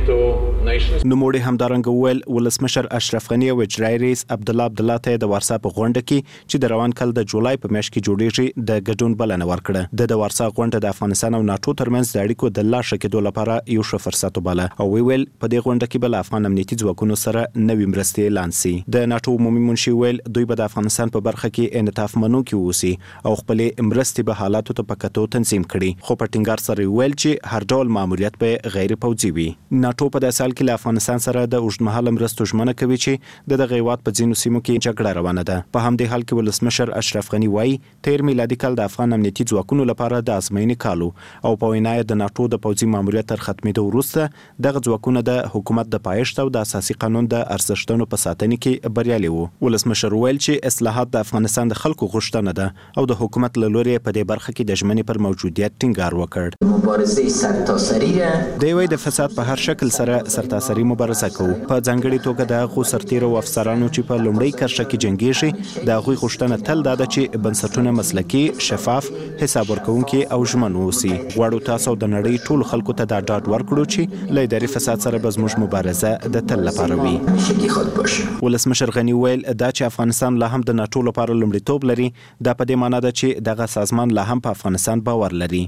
کړو. نوموړي همدارنګه ویل ولسمشر اشرف غنی او اجرایي رئیس عبدالله ته د وارسا په غونډه کې چې د روان کال د جولای په میاشت کې جوړیږي د ګډون بلنه ورکړه. د وارسا غونډه د افغانستان او ناتو ترمنځ د اړیکو د لا ښه کېدو لپاره یو ښه فرصت وباله او ویل په دې غونډه کې به له افغان امنیتي ځواکونو سره نوې مرستې اعلان شي. د ناتو عمومي منشي ویل دوی به د افغانستان په برخه کې انعطاف منونکي اوسي او خپلې مرستې به حالاتو ته په کتو تنظیم کړي، خو په ټینګار سره ویل چې هر ډول ماموریت به غیر پوځي وي. ناتو په دې سال کې له افغانستان سره د اوږدمهاله مرستو ژمنه کوي چې د دغه هیواد په ځینو سیمو کې جګړه روانه ده. په همدې حال کې ولسمشر اشرف غني وایي تیر میلادي کال د افغان امنیتي ځواکونو لپاره د ازموینې کالو او په وینا یې د ناتو د پوځي ماموریت تر ختمېدو وروسته دغه ځواکونه د حکومت د پایښت او د اساسي قانون د ارزښتونو په ساتنه کې بریالي وو. ولسمشر ویل چې اصلاحات د افغانستان د خلکو غوښتنه ده او د حکومت له لوري په دې برخه کې د ژمنې پر موجودیت ټینګار وکړ. مبارزه سرتاسري دی وایي د فساد په هر شکل سره سرتاسري مبارزه کوو، په ځانګړي توګه د هغو سرتیرو او افسرانو چې په لومړۍ کرښه کې جنګیږي د هغوی غوښتنه تل دا ده چې بنسټونه مسلکي، شفاف، حساب ورکوونکي او ژمن واوسي. غواړو تاسو د نړۍ ټولو خلکو ته دا ډاډ ورکړو چې له اداري فساد سره به زموږ مبارزه د تل لپاره وي. ولسمشر غني ویل دا چې افغانستان لا هم د ناتو لپاره لومړیتوب لري دا په دې معنی ده چې دغه سازمان لا هم په افغانستان باور لري.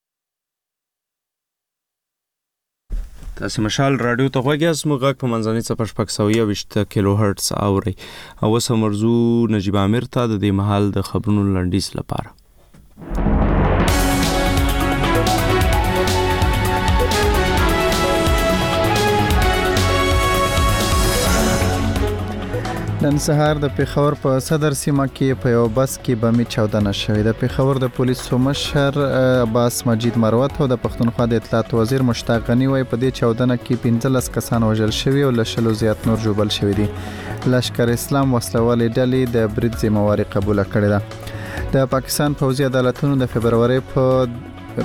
تاسو مشال رادیو ته غوږی اسمو غږ په منځنۍ څپه 620 کیلو هرتز اوري او سمرزو نجیب عامر ته د دې محل د خبرونو لنډیز لپاره. نن سهار د پیښور په صدر سیمه کې په یو بس کې بمي چاودنه شوې ده. پیښور د پولیسو مشر عباس مجید مروت او د پښتونخوا د اطلاعات وزیر مشتاق غنی وایي په دې چاودنه کې 15 کسان وژل شوي او له 100 زیات نور ژوبل شوي دي. لشکر اسلام وسلوالې ډلې د برید ذمہواری قبول کړې ده. د پاکستان پوځي عدالتونو د فبرवरी په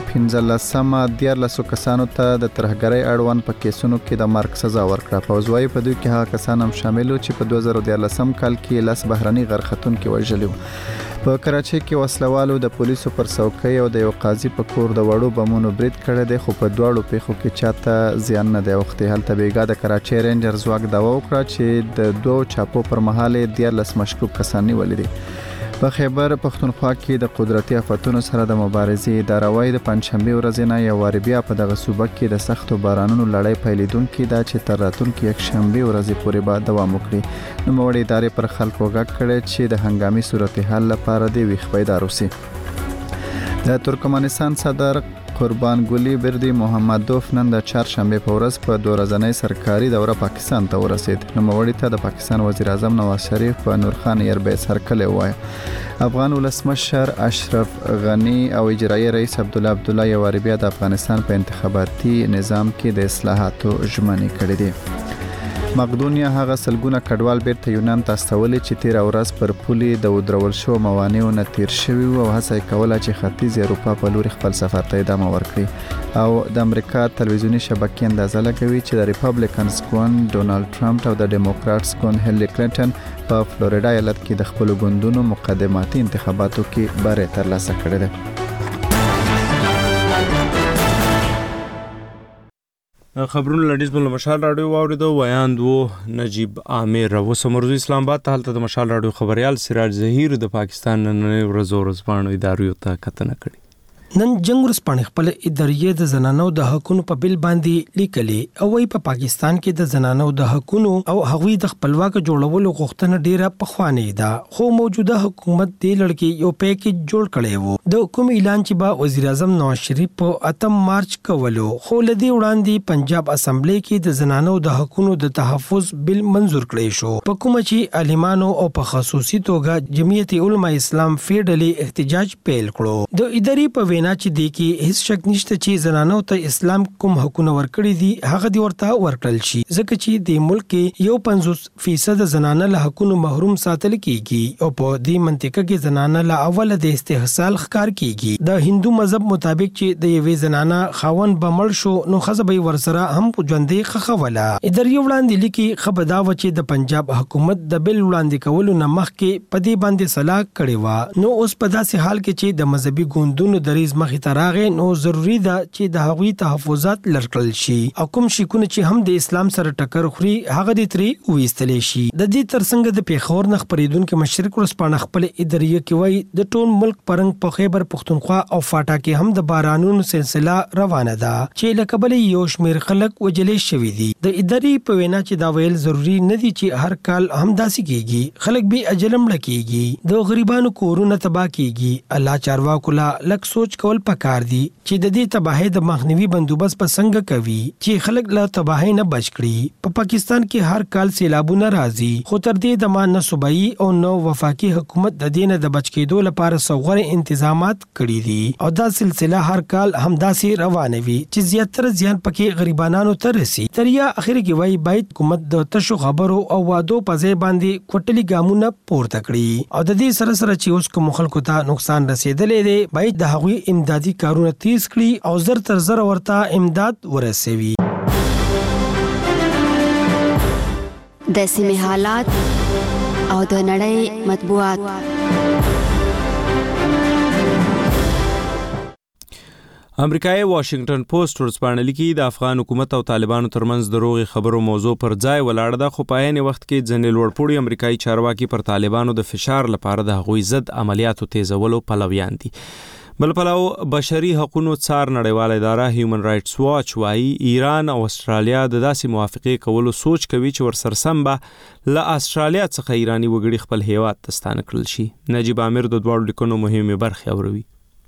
15 کسانو ته د ترهګرۍ اړوند په کیسونو کې د مرګ سزا ورکړه. پوځ وايي په دوی کې هغه کسان هم شامل وو چې په 2013 کال کې لاس بهرني غرختونکو وژلي وو. په کراچۍ کې وسلوالو د پولیسو پر څوکۍ او د یو قاضي په کور د وړو بمونو برید کړی دی، خو په دواړو پیښو کې چاته زیان نه دی اوښتی. هلته بیګا د کراچۍ رینجر ځواک دعوا وکړه چې د دوه چاپو پر مهال 13 مشکوک کسان نیولي دي. په خیبر پښتونخوا کې د قدرتي آفتونو سره د مبارزې اداره وايي د پنځشنبه ورځې نه یو واری بیا په دغه صوبه کې د سختو بارانونو لړۍ پیلېدونکې ده چې تر راتلونکې یکشنبه ورځې پورې به دوام وکړي. نوموړې ادارې پر خلکو غږ کړی چې د هنګامي صورتحال لپاره د ویښ بیدار اوسي. د ترکمنستان صدر قربان ګلی بردی محمدوف نن د چهارشنبه په ورځ په 2 ورځنۍ سرکاري دوره پاکستان ته ورسید. نوموړي ته د پاکستان وزیر اعظم نواز شریف په نورخان ایربیس هرکلی وایي. افغان ولسمشر اشرف غنی او اجرایی رئیس عبدالله یو واری بیا د افغانستان په انتخاباتي نظام کې د اصلاحاتو ژمنې کړې دي. مقدونیا هغه سلګونه کډوال بیرته یونان ته استولي چې 13 ورځ پر پولې د ودرول شو موانعو نه تیر شوي او هڅه کوله چې ختیځ اروپا په لوري خپل سفر ته ادامه ورکړي. او د امریکا تلویزیونی شبکې اندازه لګوي چې د ریپبلیکنز ګوند ډونالد ټرمپ او د ډیموکراتس ګوند هیلری کلینټن په فلوریدا ایالت کې د خپل ګوندونو مقدماتي انتخاباتو کې بری ترلاسه کړی دی. خبرونه لډیز بل مشال رادیو واوریدو ویاند وو نجیب عامر او سمرزو اسلام آباد ته هلته د مشال رادیو خبريال سراج ظهیر د پاکستان نن ورځ ادارو ته کتنه کړي. نن جنگ ورسپانې خپل ادارې د زنانو د حقونو په بل باندې لیکلي او په پاکستان کې د زنانو د حقونو او هغوی د خپلواک جوړولو غوښتنه ډیره پخوانه ده، خو موجوده حکومت دې لړکې یو پیکیج جوړ کړی وو. د حکومت اعلان چې با وزیر اعظم نواز شریف په 8 مارچ کولو، خو لدی وړاندې پنجاب اسمبلی کې د زنانو د حقونو د تحفظ بل منزور کړی شو. په کومه چې عالمانو او په خصوصي توګه جمعیت علماء اسلام فیډرالي احتجاج پیل کړو. د ادارې په وینا چې دی کې هیڅ شک نشته چې زنانو ته اسلام کوم حقونه ورکړي دي هغه دی ورته ورکړل شي، ځکه چې د ملک کې 50% زنانه له حقونو محروم ساتل کیږي او په دې منطقه کې زنانه له اوله د استحصال ښکار کیږي. د هندو مذهب مطابق چې د یوې زنانه خاون بمړ شو نو خزه به ورسره هم ژوندې خخوله. ادارې وړاندې لیکي خبردا و چې د پنجاب حکومت د بل وړاندې کولو نه مخکې په دې باندې صلاح کړې و. نو اوس په داسې حال کې چې د مذهبي ګوندونو درې دریز مخې ته راغی نو ضروری ده چې د هغوی تحفظات لړکل شي او کوم شیکونه چې هم د اسلام سره ټکر خوري هغه د تری وېستل شي. د دې ترڅنګ د پیښور نخ پریدونکو مشرق ورسپانه خپل ادارې کې وای د ټول ملک پرنګ په خیبر پختونخوا او فاټا کې هم د بارانونو سلسله روانه ده چې له کبل یو شمیر خلک وجلې شوی دي. د ادارې په وینا چې دا ویل ضروری نه دي چې هر کال هم داسې کیږي، خلک به اجلم لکېږي، د غریبانو کورونه تباہ کیږي. الله چارواکو لا لک سوچ کول پکار دي چې د دې تباہي د مخنیوي بندوبست په څنګه کوي چې خلک له تباہي نه بچ کړي. په پاکستان کې هر کال سیلابونه راځي خو تر دې د مان صوبایي او نو وفاقي حکومت د دې نه د بچ کېدو لپاره سوغره انتظامات کړي دي او دا سلسله هر کال همداسې روانه وي چې زیاتره زیان پکې غریبانو ته رسي. تر یا اخر کې وایي باید حکومت د تشو خبرو او وادو په ځای باندې کوټلي ګامونه پورته کړي او د دې سره سره چې اوس کوم خلکو ته نقصان رسیدلې دی باید د هغوی امدادي کارونه تیز کړي او زر تر زر ورته امداد ورسوي. د سیمې حالات او د نړۍ مطبوعات. امریکایي واشنگټن پوسټ ورځپاڼه لیکي د افغان حکومت او طالبانو ترمنځ دروغي خبرو موضوع پر ځای ولاړه ده، خو په عین وخت کې ځینې لوړپوړي امریکایي چارواکي پر طالبانو د فشار لپاره د هغوی ضد عملیاتو تیزولو پلویان دي. بل پلو بشري حقوقو څار نړیواله اداره هیومن رائټس واچ وايي ایران او استرالیا د داسې موافقې کولو سوچ کوي چې ورسره سم به له استرالیا څخه ایرانی وګړي خپل هیواد ته ستانه کړل شي. نجیب عامر د دوړو لیکونو مهمه برخه اوروي.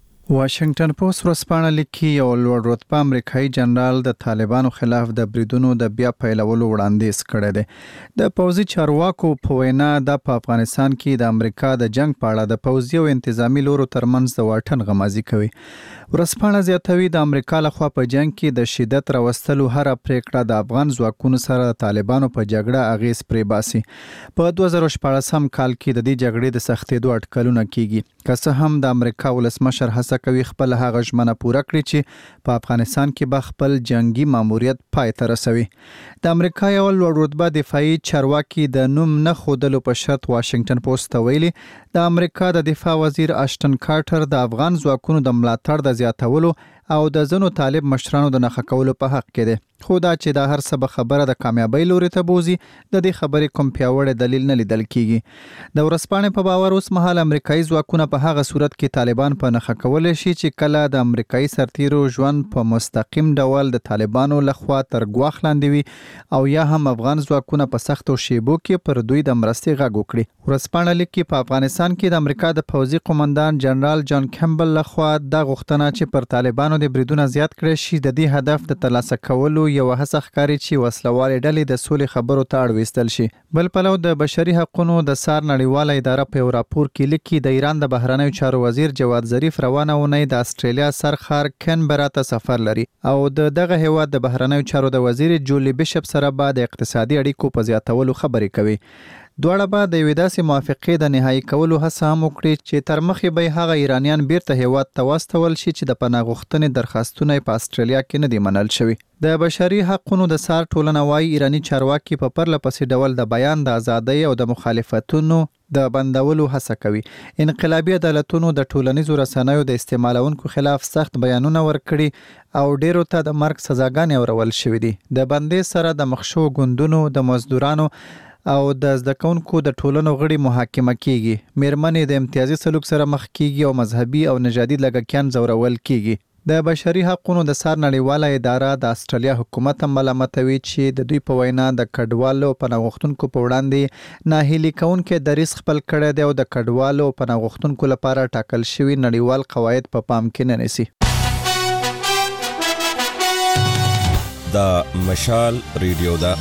واشنگټن پوسټ ورځپاڼه لیکي یو لوړ رتبه امریکایي جنرال د طالبانو خلاف د بریدونو د بیا پیلولو وړاندیز کړی دی. د پوځي چارواکو په وینا د افغانستان کې د امریکا د جنگ په اړه د پوځي او انتظامی لورو ترمنځ د واټن غمازي کوي. ورځپاڼه زیاتوي د امریکا لخوا په جنگ کې د شدت راوستلو هر پریکړه د افغان ځواکونو سره د طالبانو په جګړه اغیز پرې باسي. په 2014 کال کې د دې جګړې د سختېدو اټکلونه کیږي. که څه هم د امریکا ولسمشر هڅه کوي خپل هغه ژمنه پوره کړي چې په افغانستان کې به خپل جنگي ماموریت پای ته رسوي. د امریکا یو لوړ رتبه دفاعي چارواکي د نوم نه خودلو په شرط واشنگټن پوسټ ته ویلي د امریکا د دفاع وزیر اشټن کارټر د افغان ځواکونو د ملاتړ د زیاتولو او د ځنو طالب مشرانو د نخښه کولو په حق کې دی. خو دا چې دا هر څه به خبره د کامیابی لوري ته بوزي د دې خبرې کوم پیاوړی دلیل نه لیدل کیږي. د ورځپاڼې په باور اوس مهال امریکایي ځواکونه په هغه صورت کې طالبان په نخښه کولی شي چې کله د امریکایي سرتیرو ژوند په مستقیم ډول د طالبانو لخوا تر ګواښ لاندې وي او یا هم افغان ځواکونه په سختو شیبو کې پر دوی د مرستې غږ وکړي. ورځپاڼه لیکي په افغانستان کې د امریکا د پوځي قومندان جنرال جان کیمبل لخوا دا غوښتنه چې پر طالبانو د بریدونه زیات کړي شي د دې هدف د ترلاسه کولو یو هڅه ښکاري چې وسلوالې ډلې د سولې خبرو ته اړ ویستل شي. بل پلو د بشري حقوقو د سار نړیواله اداره په یو راپور کې لیکي د ایران د بهرنیو چارو وزیر جواد ظریف روانه اونۍ د استرالیا سرخار کینبرا ته سفر لري او دغه هیواد د بهرنیو چارو د وزیر جولی بیشپ سره به د اقتصادي اړیکو په زیاتولو خبرې کوي. دواړه به د یوې داسې موافقې د نهایی کولو هڅه هم وکړي چې تر مخې به هغه ایرانیان بیرته هیواد ته واستول شي چې د پناه غوښتنې درخواستونه په استرالیا کې نه دي منل شوي. د بشري حقوقو د سار ټولنه وايي ایرانی چارواکي په پرله پسې ډول د بیان د ازادۍ او د مخالفتونو د بندولو هڅه کوي. انقلابي عدالتونو د ټولنیزو رسنیو د استعمالونکو خلاف سخت بیانونه ورکړي او ډیرو ته د مرګ سزاګانې اورول شوې دي. د بندي سره د مخشو ګوندونو د مزدورانو او د زده کوونکو د ټولنو غړي محاکمه کیږي. میرمنې د امتیازي سلوک سره مخ کیږي او مذهبي او نژادي لږکیان ځورول کیږي. د بشري حقوقو د سار نړیواله اداره د استرالیا حکومت ملامتوي چې د دوی په وینا د کډوالو پناه غوښتونکو په وړاندې ناهیلي کوونکې دریځ خپل کړی دی او د کډوالو پناه غوښتونکو لپاره ټاکل شوي نړیوال قواعد په پام کې نه نیسي. د مشال ریډیو دا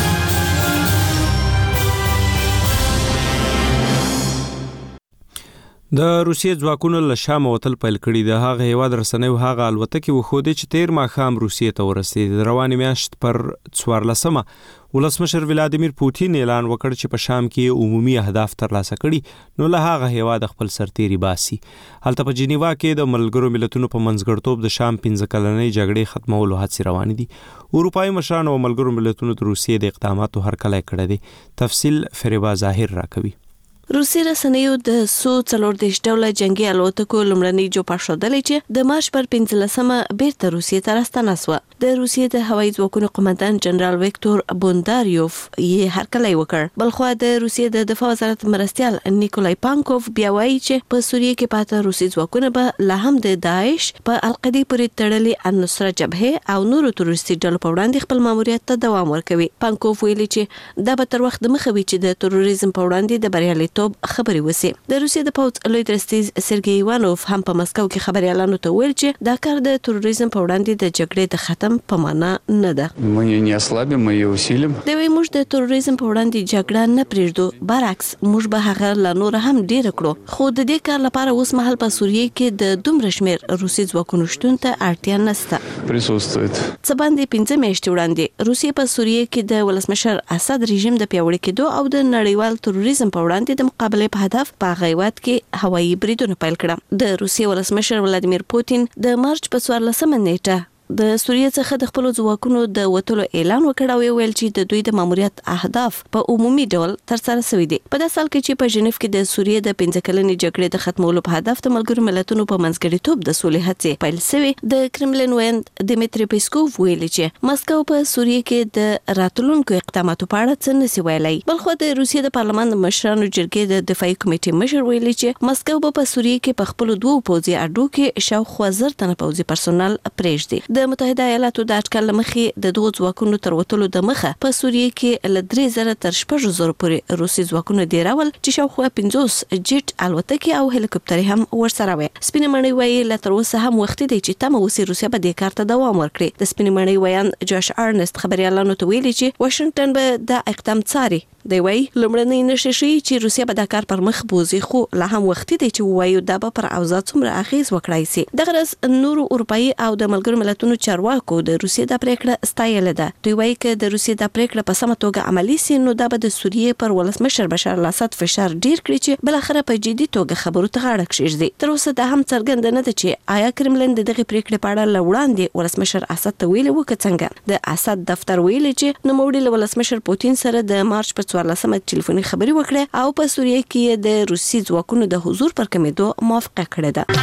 د روسیې ځواکونو له شام وتل پیل کړي. د هغه هیواد رسنیو هغه الوتکې وښودې چې تیر ماښام روسیې ته ورسېدې. د روانې میاشت پر 14مه ولسمشر ولادیمیر پوتین اعلان وکړ چې په شام کې عمومي اهداف ترلاسه کړي نو له هغه هیواد خپل سرتیري باسي. هلته په جنیوا کې د ملګرو ملتونو په منځګړیتوب د شام 15 کلنۍ جګړې ختمولو هڅې روانې دي. اروپایي مشرانو او ملګرو ملتونو د روسیې د اقداماتو هرکلی کړی دی. تفصیل فریبا ظاهر راکوي. روسي رسنیو د سو 40 ډوله جنگي الوتکو لومړنۍ جوړه شوه چې د مارچ پر 15مه بیرته روسیې ته راستنه شوه. د روسیې د هوایي ځواکونو قومندان جنرال ویکتور بونداریوف یې هرکلی وکړ. بلخوا د روسیې د دفاع وزارت مرستیال نیکولای پانکوف بیا وایي چې په سوریه کې پاتې روسي ځواکونه به لا هم د داعش په القاعده پورې تړلې النصره جبهه او نورو تروریستي ډلو په وړاندې خپل ماموریت ته دوام ورکوي. پانکوف ویلي چې دا به تر وخت د مخه وي چې د تروریزم په وړاندې د بریالیتوب خبرې وسی. د روسیې د پوځ لوی درستیز سرګی ایوانوف هم په مسکو کې خبريالانو ته ویل چې دا کار د تروریزم په وړاندې د جګړې د ختم په معنا نه ده. موږ نه اصلابیم، موږ وسیلم. د وی موږ د تروریزم په وړاندې جګړه نه پریږدو، برعکس موږ به هغه لا نور هم ډیر کړو. خو د دې کار لپاره اوس مهال په سوریه کې د دومره شمیر روسي ځواکونو شتون ته اړتیا نشته. پریسوستویت. څه باندې 15 میاشتې وړاندې روسیه په سوریه کې د ولسمشر اسد رژیم د پیاوړي کېدو او د نړیوال تروریزم په وړاندې د مقابله په هدف په غیوت کې هوایي بریدونه پیل کړل. د روسیې ولسمشر ولادیمیر پوتین د مارچ په 14مه نیټه د سوریه څخه د خپل ځواکونو د وټولو اعلان وکړ او ویل چې د دوی د ماموریت اهداف په عمومي ډول ترسره شوي دي. په داسې حال کې چې په ژنیف کې د سوریه د 15 کلنې جګړې د ختمولو په هدف د ملګرو ملتونو په منځګړیتوب د سولې هڅې پیل شوې، د کرملین ویاند دیمیتری پیسکوف ویلي چې مسکو په سوریه کې د راتلونکو اقداماتو په اړه څه نشي ویلای. بلخو د روسیې د پارلمان د مشرانو جرګې د دفاعي کمیټې مشر ویلي چې مسکو په سوریه کې په خپل دوه پوځي اډو کې شاوخوا 1000 تنه پوځي پرسونل پرېږدي. د متحده ایالاتو د اټکل مخې د دوه ځواکونو تر وټلو د مخه په سوریه کې ل 3000 تر 6000 پورې روسي ځواکونه دی راول چې شاوخوا 50 جیټ الوتکې او هلیکوپټرې هم ورسره وي. سپینې مړۍ وایي لا تر اوسه هم وخت دی چې تمه وسی روسیا به د کار ته دوام ورکړي. د سپینې مړۍ ویان جوش ارنست خبريالانو ته ویلي چې واشنگټن به د اقدام څاري. دی وایي لومړنۍ نښې ښیي چې روسیا به دا کار پر مخ بوزي، خو لا هم وخت دی چې وایو دا به پر اوضاع څومره اغیز وکړای شي. دغه ورځ نورو اروپایي او د ملګرو ملتونو چارواکو د روسیې د پریکړه ستایلې ده. دوی وایي چې د روسیې د پریکړه په سمه توګه عملی سي نو دا به د سوریې پر ولسمشر بشار الاسد فشار ډیر کړي چې بل اخره په جدي توګه خبرو ته غاړه کښیږدي. تر اوسه دا هم څرګند نه ده چې آیا کرملین دغه پریکړه په اړه لوړاندې ولسمشر اسد ته ویلي و که څنګه. د اسد دفتر ویلي چې نوموړي ولسمشر پوتین سره د مارچ په 14مه ټلیفوني خبري وکړه او په سوریه کې د روسي ځواکونو د حضور پر کمیدو موافقه کړې ده.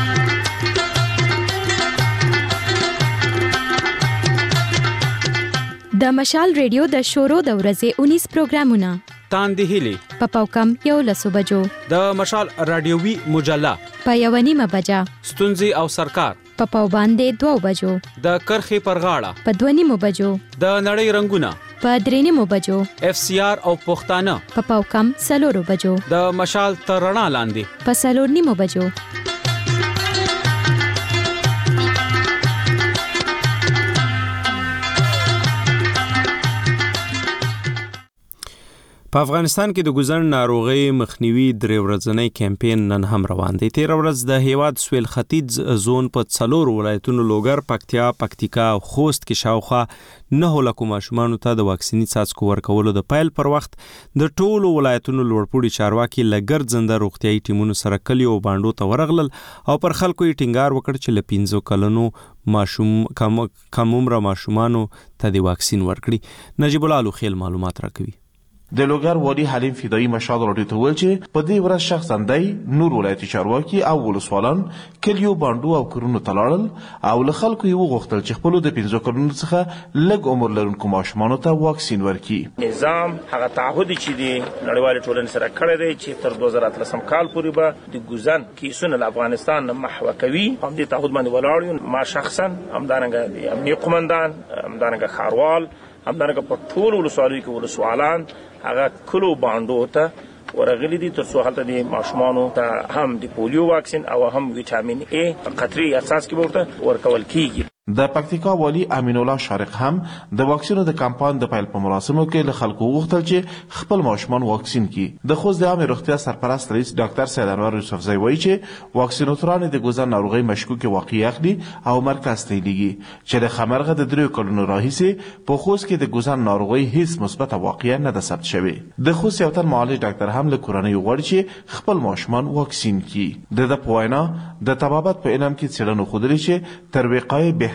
د مشال ریډیو د شورو د ورځې 19 پروګرامونه تاندې هلي په پاوکم 11 بجو، د مشال رادیوي مجله په 1:30 بجه، ستونزې او سرکار په پاوباندې 2 بجو، د کرخي پر غاړه په 2:30 بجو، د نړۍ رنگونه په 3:30 بجو، FCR او پښتانه په پاوکم 4 بجو، د مشال ترڼا لاندې په 4:30 بجو. په افغانستان کې د ګوزن ناروغي مخنیوي درې ورځنی کمپاین نن هم روان دی. 13 ورځ د هیواد سویل ختیځ زون په 4 ولایتونو لوګر، پکتیا، پکتیکا او خوست کې شاوخوا 9 لکه ماشومانو ته د واکسیني څاڅکو ورکولو د پیل پر وخت د ټولو ولایتونو لوړپوړي چارواکي لګرځنده روغتيایي ټیمونو سره کلیو باندو ته ورغلل او پر خلکو یې ټینګار وکړ چې ل 15 کلونو ماشوم کم عمره ماشومانو ته د واکسین ورکړي. نجیب الله لوخیل معلومات راکوي. د لوګر والي حلیم فدایي مشال راډیو ته ویل چې په دې ورځ شخصا دی نور ولایتي چارواکي او ولسوالان کلیو باندو او کورونو ته لاړل او له خلکو یې وغوښتل چې خپلو د 15 کلونو څخه لږ عمر لرونکو ماشومانو ته واکسین ورکړي. نظام هغه تعهد چې دی نړیوال ټولنې سره کړی دی چې تر 2013 کال پورې به د ګوزن کیسونه له افغانستان نه محو کوي. هم دې تعهد باندې ولاړ یو. ما شخصا همدارنګه د امنیه قومندان، همدارنګه ښاروال، همدارنګه په ټولو ولسوالیو کې ولسوالان هغه کلو باندو ته ورغلي دي تر څو هلته د ماشومانو ته هم د پولیو واکسین او هم ویټامین ای قطري اساس کې ورته ورکول کیږي. د پکتیکا والی امین الله شارق هم د واکسینو د کمپاین د پیل په مراسمو کې له خلکو وغوښتل چې خپل ماشومان واکسین کړي. د خوست د عامه روغتیا سرپرست رئیس ډاکټر سید انور یوسفزی وایي چې واکسیناتوران د ګوزن ناروغي مشکوک واقعي اخلي او مرکز ته لیږي چې د خمرغه د 3 کلونو راهیسې په خوست کې د ګوزن ناروغي هیڅ مثبت واقعه نه ده ثبت شوې. د خوست یو تن معالج ډاکټر هم له کورنۍ غواړي چې خپل ماشومان واکسین کړي. د په وینا د طبابت په علم کې څېړنو ښودلې چې تر وقایې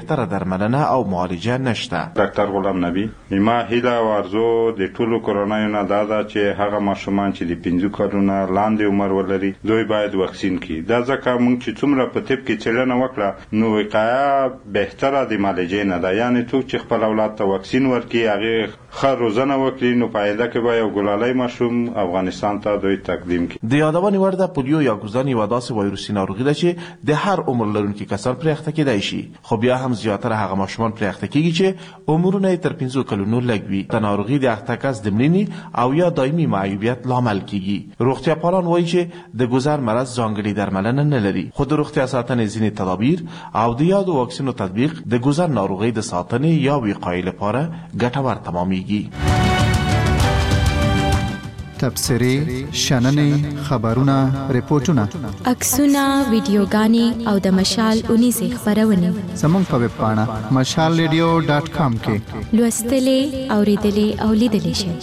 بهتره درملنه او معالجه نشته. ډاکټر غلام نبی ما هیله او ارزو د ټولو کورنیو نه دا ده چې هغه ماشومان چې د 15 کلونو لاندې عمر ولري دوی باید واکسین کړي. دا ځکه موږ چې څومره په طب کې څېړنه وکړه نو وقایه بهتره د معالجې نه ده. یعنی څوک چې خپل اولاد ته واکسین ورکړي هغې ښه روزنه وکړي نو په آینده کې به یو ګلالی ماشوم افغانستان ته دوی تقدیم کړي. د یادونې وړ ده پولیو یا ګوزن یوه داسې وایروسي ناروغي ده چې د هر عمر لرونکي کسان پرې اخته کیدای شي، خو بیا هم زیاتره هغه ماشومان پرې اخته کیږي چې عمرونه یې تر 15 کلونو لږ وي. د ناروغي د اخته کس د مړینې او یا دایمي معیوبیت لامل کیږي. روغتیا پالان وایي چې د ګوزن مرض ځانګړې درملنه نه لري، خو د روغتیا ساتنې ځینې تدابیر او د یادو واکسینو تطبیق د ګوزن ناروغۍ د ساتنې یا وقایې لپاره ګټور تمامیږي. تبصرې، شننې، خبرونه، ریپورتونه، عکسونه، ویډیوګانې او د مشال 19 خبرونه زموږ په ویب پاڼه mashalradio.com کې لوستلې، اوریدلې او لیدلې شئ.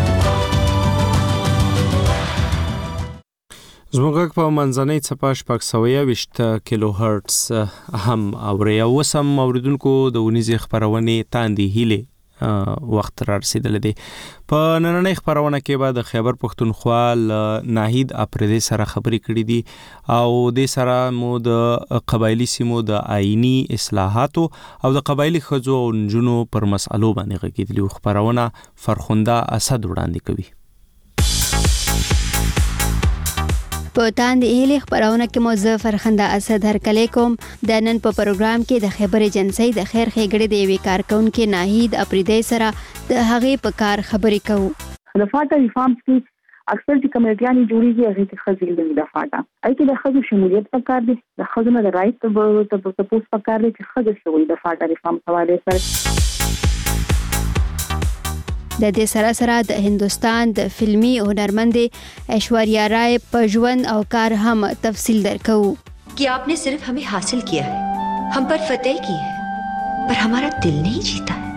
زموږ په منځنۍ څپه 620 کیلو هرتز هم اوري. اوسم اوریدونکو د 19 خبرونه تاندې هیله وخت را رسیدل دي. په نننۍ خبرونه کې بعد خیبر پښتونخوا ناهید اپریدي سره خبرې کړې دي او د سره مو د قبایلی سیمو د آئینی اصلاحاتو او د قبایلی ښځو او نجونو پر مسالو باندې غږیدلي. خبرونه فرخنده اسد وړاندې کوي. په تاندې هیلې خبرونه کې مو زه فرخنده اسد هرکلی کوم. د نن په پروګرام کې د خیبر ایجنسی د خیر ښېګړې د یوې کارکونکې ناهید اپریدی سره د هغې په کار خبرې کوو. د فاټا ریفارمز کې اکثر چې کمیټیانې جوړېږي هغې کې ښځې لري. د فاټا هغې کې د ښځو شمولیت پکار دی، د ښځو نه د رایټ تپوس پکار دی چې ښځې څه وایي د فاټا ریفارمز حوالې سره. د دې سره د هندوستان د فلمی هنرمندې ایشوریا رائے په ژوند او کار هم تفصیل درکو. کہ آپ نے صرف ہمیں حاصل کیا ہے، ہم پر فتح کی ہے، پر ہمارا دل نہیں جیتا ہے.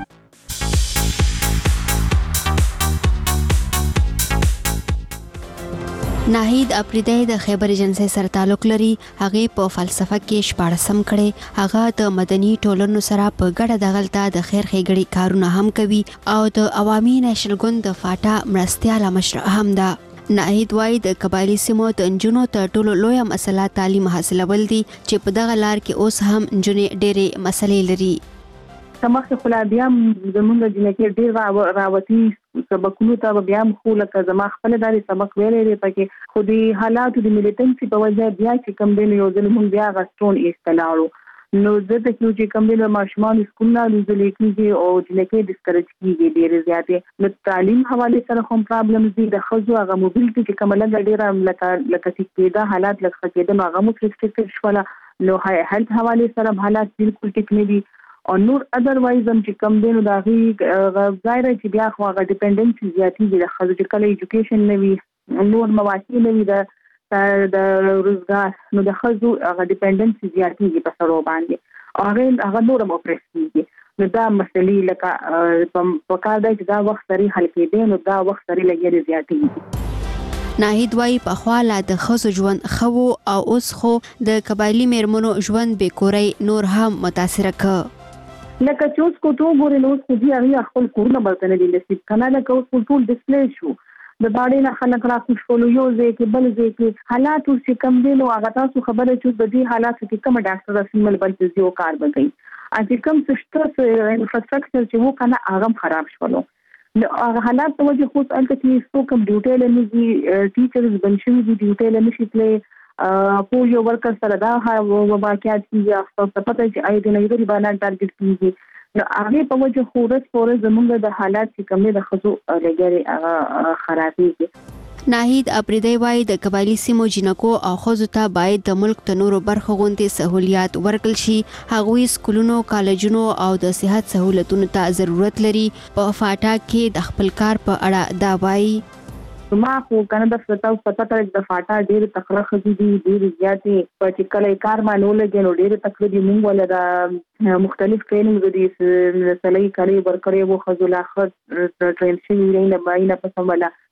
ناهید اپریدی د خیبر ایجنسی سره تعلق لري. هغه په فلسفه کې 14 کړي. هغه د مدني ټولنو سره په ګډه دغلطه د خیر ښېګړې کارونه هم کوي او د عوامي نېشنل ګوند د فاټا مرستیاله مشر هم ده. ناهید وایي د قبایلی سیمو د نجونو تر ټولو لویه مسله تعلیم حاصلول دي چې په دغه لار کې اوس هم نجونې ډېرې مسلې لري. سمخ خلا بیا زمونږ جنکې ډېر راوتی سبقونو ته بیا خو لکه زما خپل داري سبق ویلې لري پکې خو د حالاتو د ملیټنسي په وجه بیا چې کم دی یو ځل مونږ بیا غستون ایستلاړو نو زه ته چې کم دی ماشومان سکول نه لوزل کېږي او جنکې ډسکرج کېږي ډېر زیاتې نو تعلیم حواله سره هم پرابلم دي. د ښځو هغه موبیلټي چې کومه لږه ډېره لکه چې کېده حالات لکه کېده نو هغه مو ریسټریکټډ شوله نو هیلث حواله سره حالات بالکل ټیک نه دي او نور ادروایز هم چې کم دی نو د هغې ظاهره چې بیا خو هغه ډیپینډنسي زیاتېږي د ښځو چې کله ایجوکیشن نه وي نور مواقع نه وي د روزګار نو د ښځو هغه ډیپینډنسي زیاتېږي په سړو باندې او هغه نور هم اپریس کېږي نو دا مسلې لکه په کار دی چې دا وخت سرې حل کېدی نو دا وخت سرې لګېدې زیاتېږي. ناهید وایي پخوا لا د ښځو ژوند ښه و او اوس خو د قبایلي میرمنو ژوند بې کورۍ نور هم متاثره که. لکه چې اوس کو تو ګورې نو اوس خو دي هغې خپل کورونه به نه دي نصیب که نه لکه اوس خو ټول ډسپلی شو د باړې نه خلک راکوش کولو یو ځای کې بل ځای کې حالات اوس چې کم دی نو هغه تاسو خبره چې د دې حالاتو کې کومه ډاکټر رسمل بل ځای یو کار به کوي چې کوم څه شته انفراسټرکچر چې و که نه هغه هم خراب شولو نو هغه حالات په وجه خو هلته کې څوک هم ډیوټۍ له نه ځي ټیچرز بند شوي دي ډیوټۍ له نشي تللی پولیو ورکر سره دا واقعات کېږي ستاسو ته پته چې آیا د نظري بیانات ټارګټ کېږي نو هغې په وجه خو ورځ په ورځ زموږ د حالات چې کوم دی د ښځو لګیارې هغه خرابېږي. ناهید اپریدی وایي د قبایلي سیمو جنکو او ښځو ته باید د ملک د نورو برخو غوندې سهولیات ورکړل شي. هغوی سکولونو، کالجونو او د صحت سهولتونو ته ضرورت لري. په فاټا کې د خپل کار په اړه دا وایي. ما خو کنه د فتاو پته د فاټا ډېر تکړه ښځې دي ډېر زیاتې په چې کله کار باندې ولګي نو ډېر تکړه دي مونږ ولا د مختلف ټریننګ دي سلای کړي ورکړي وو ښځو لا ښه ټرین شوي نه باینه په سموله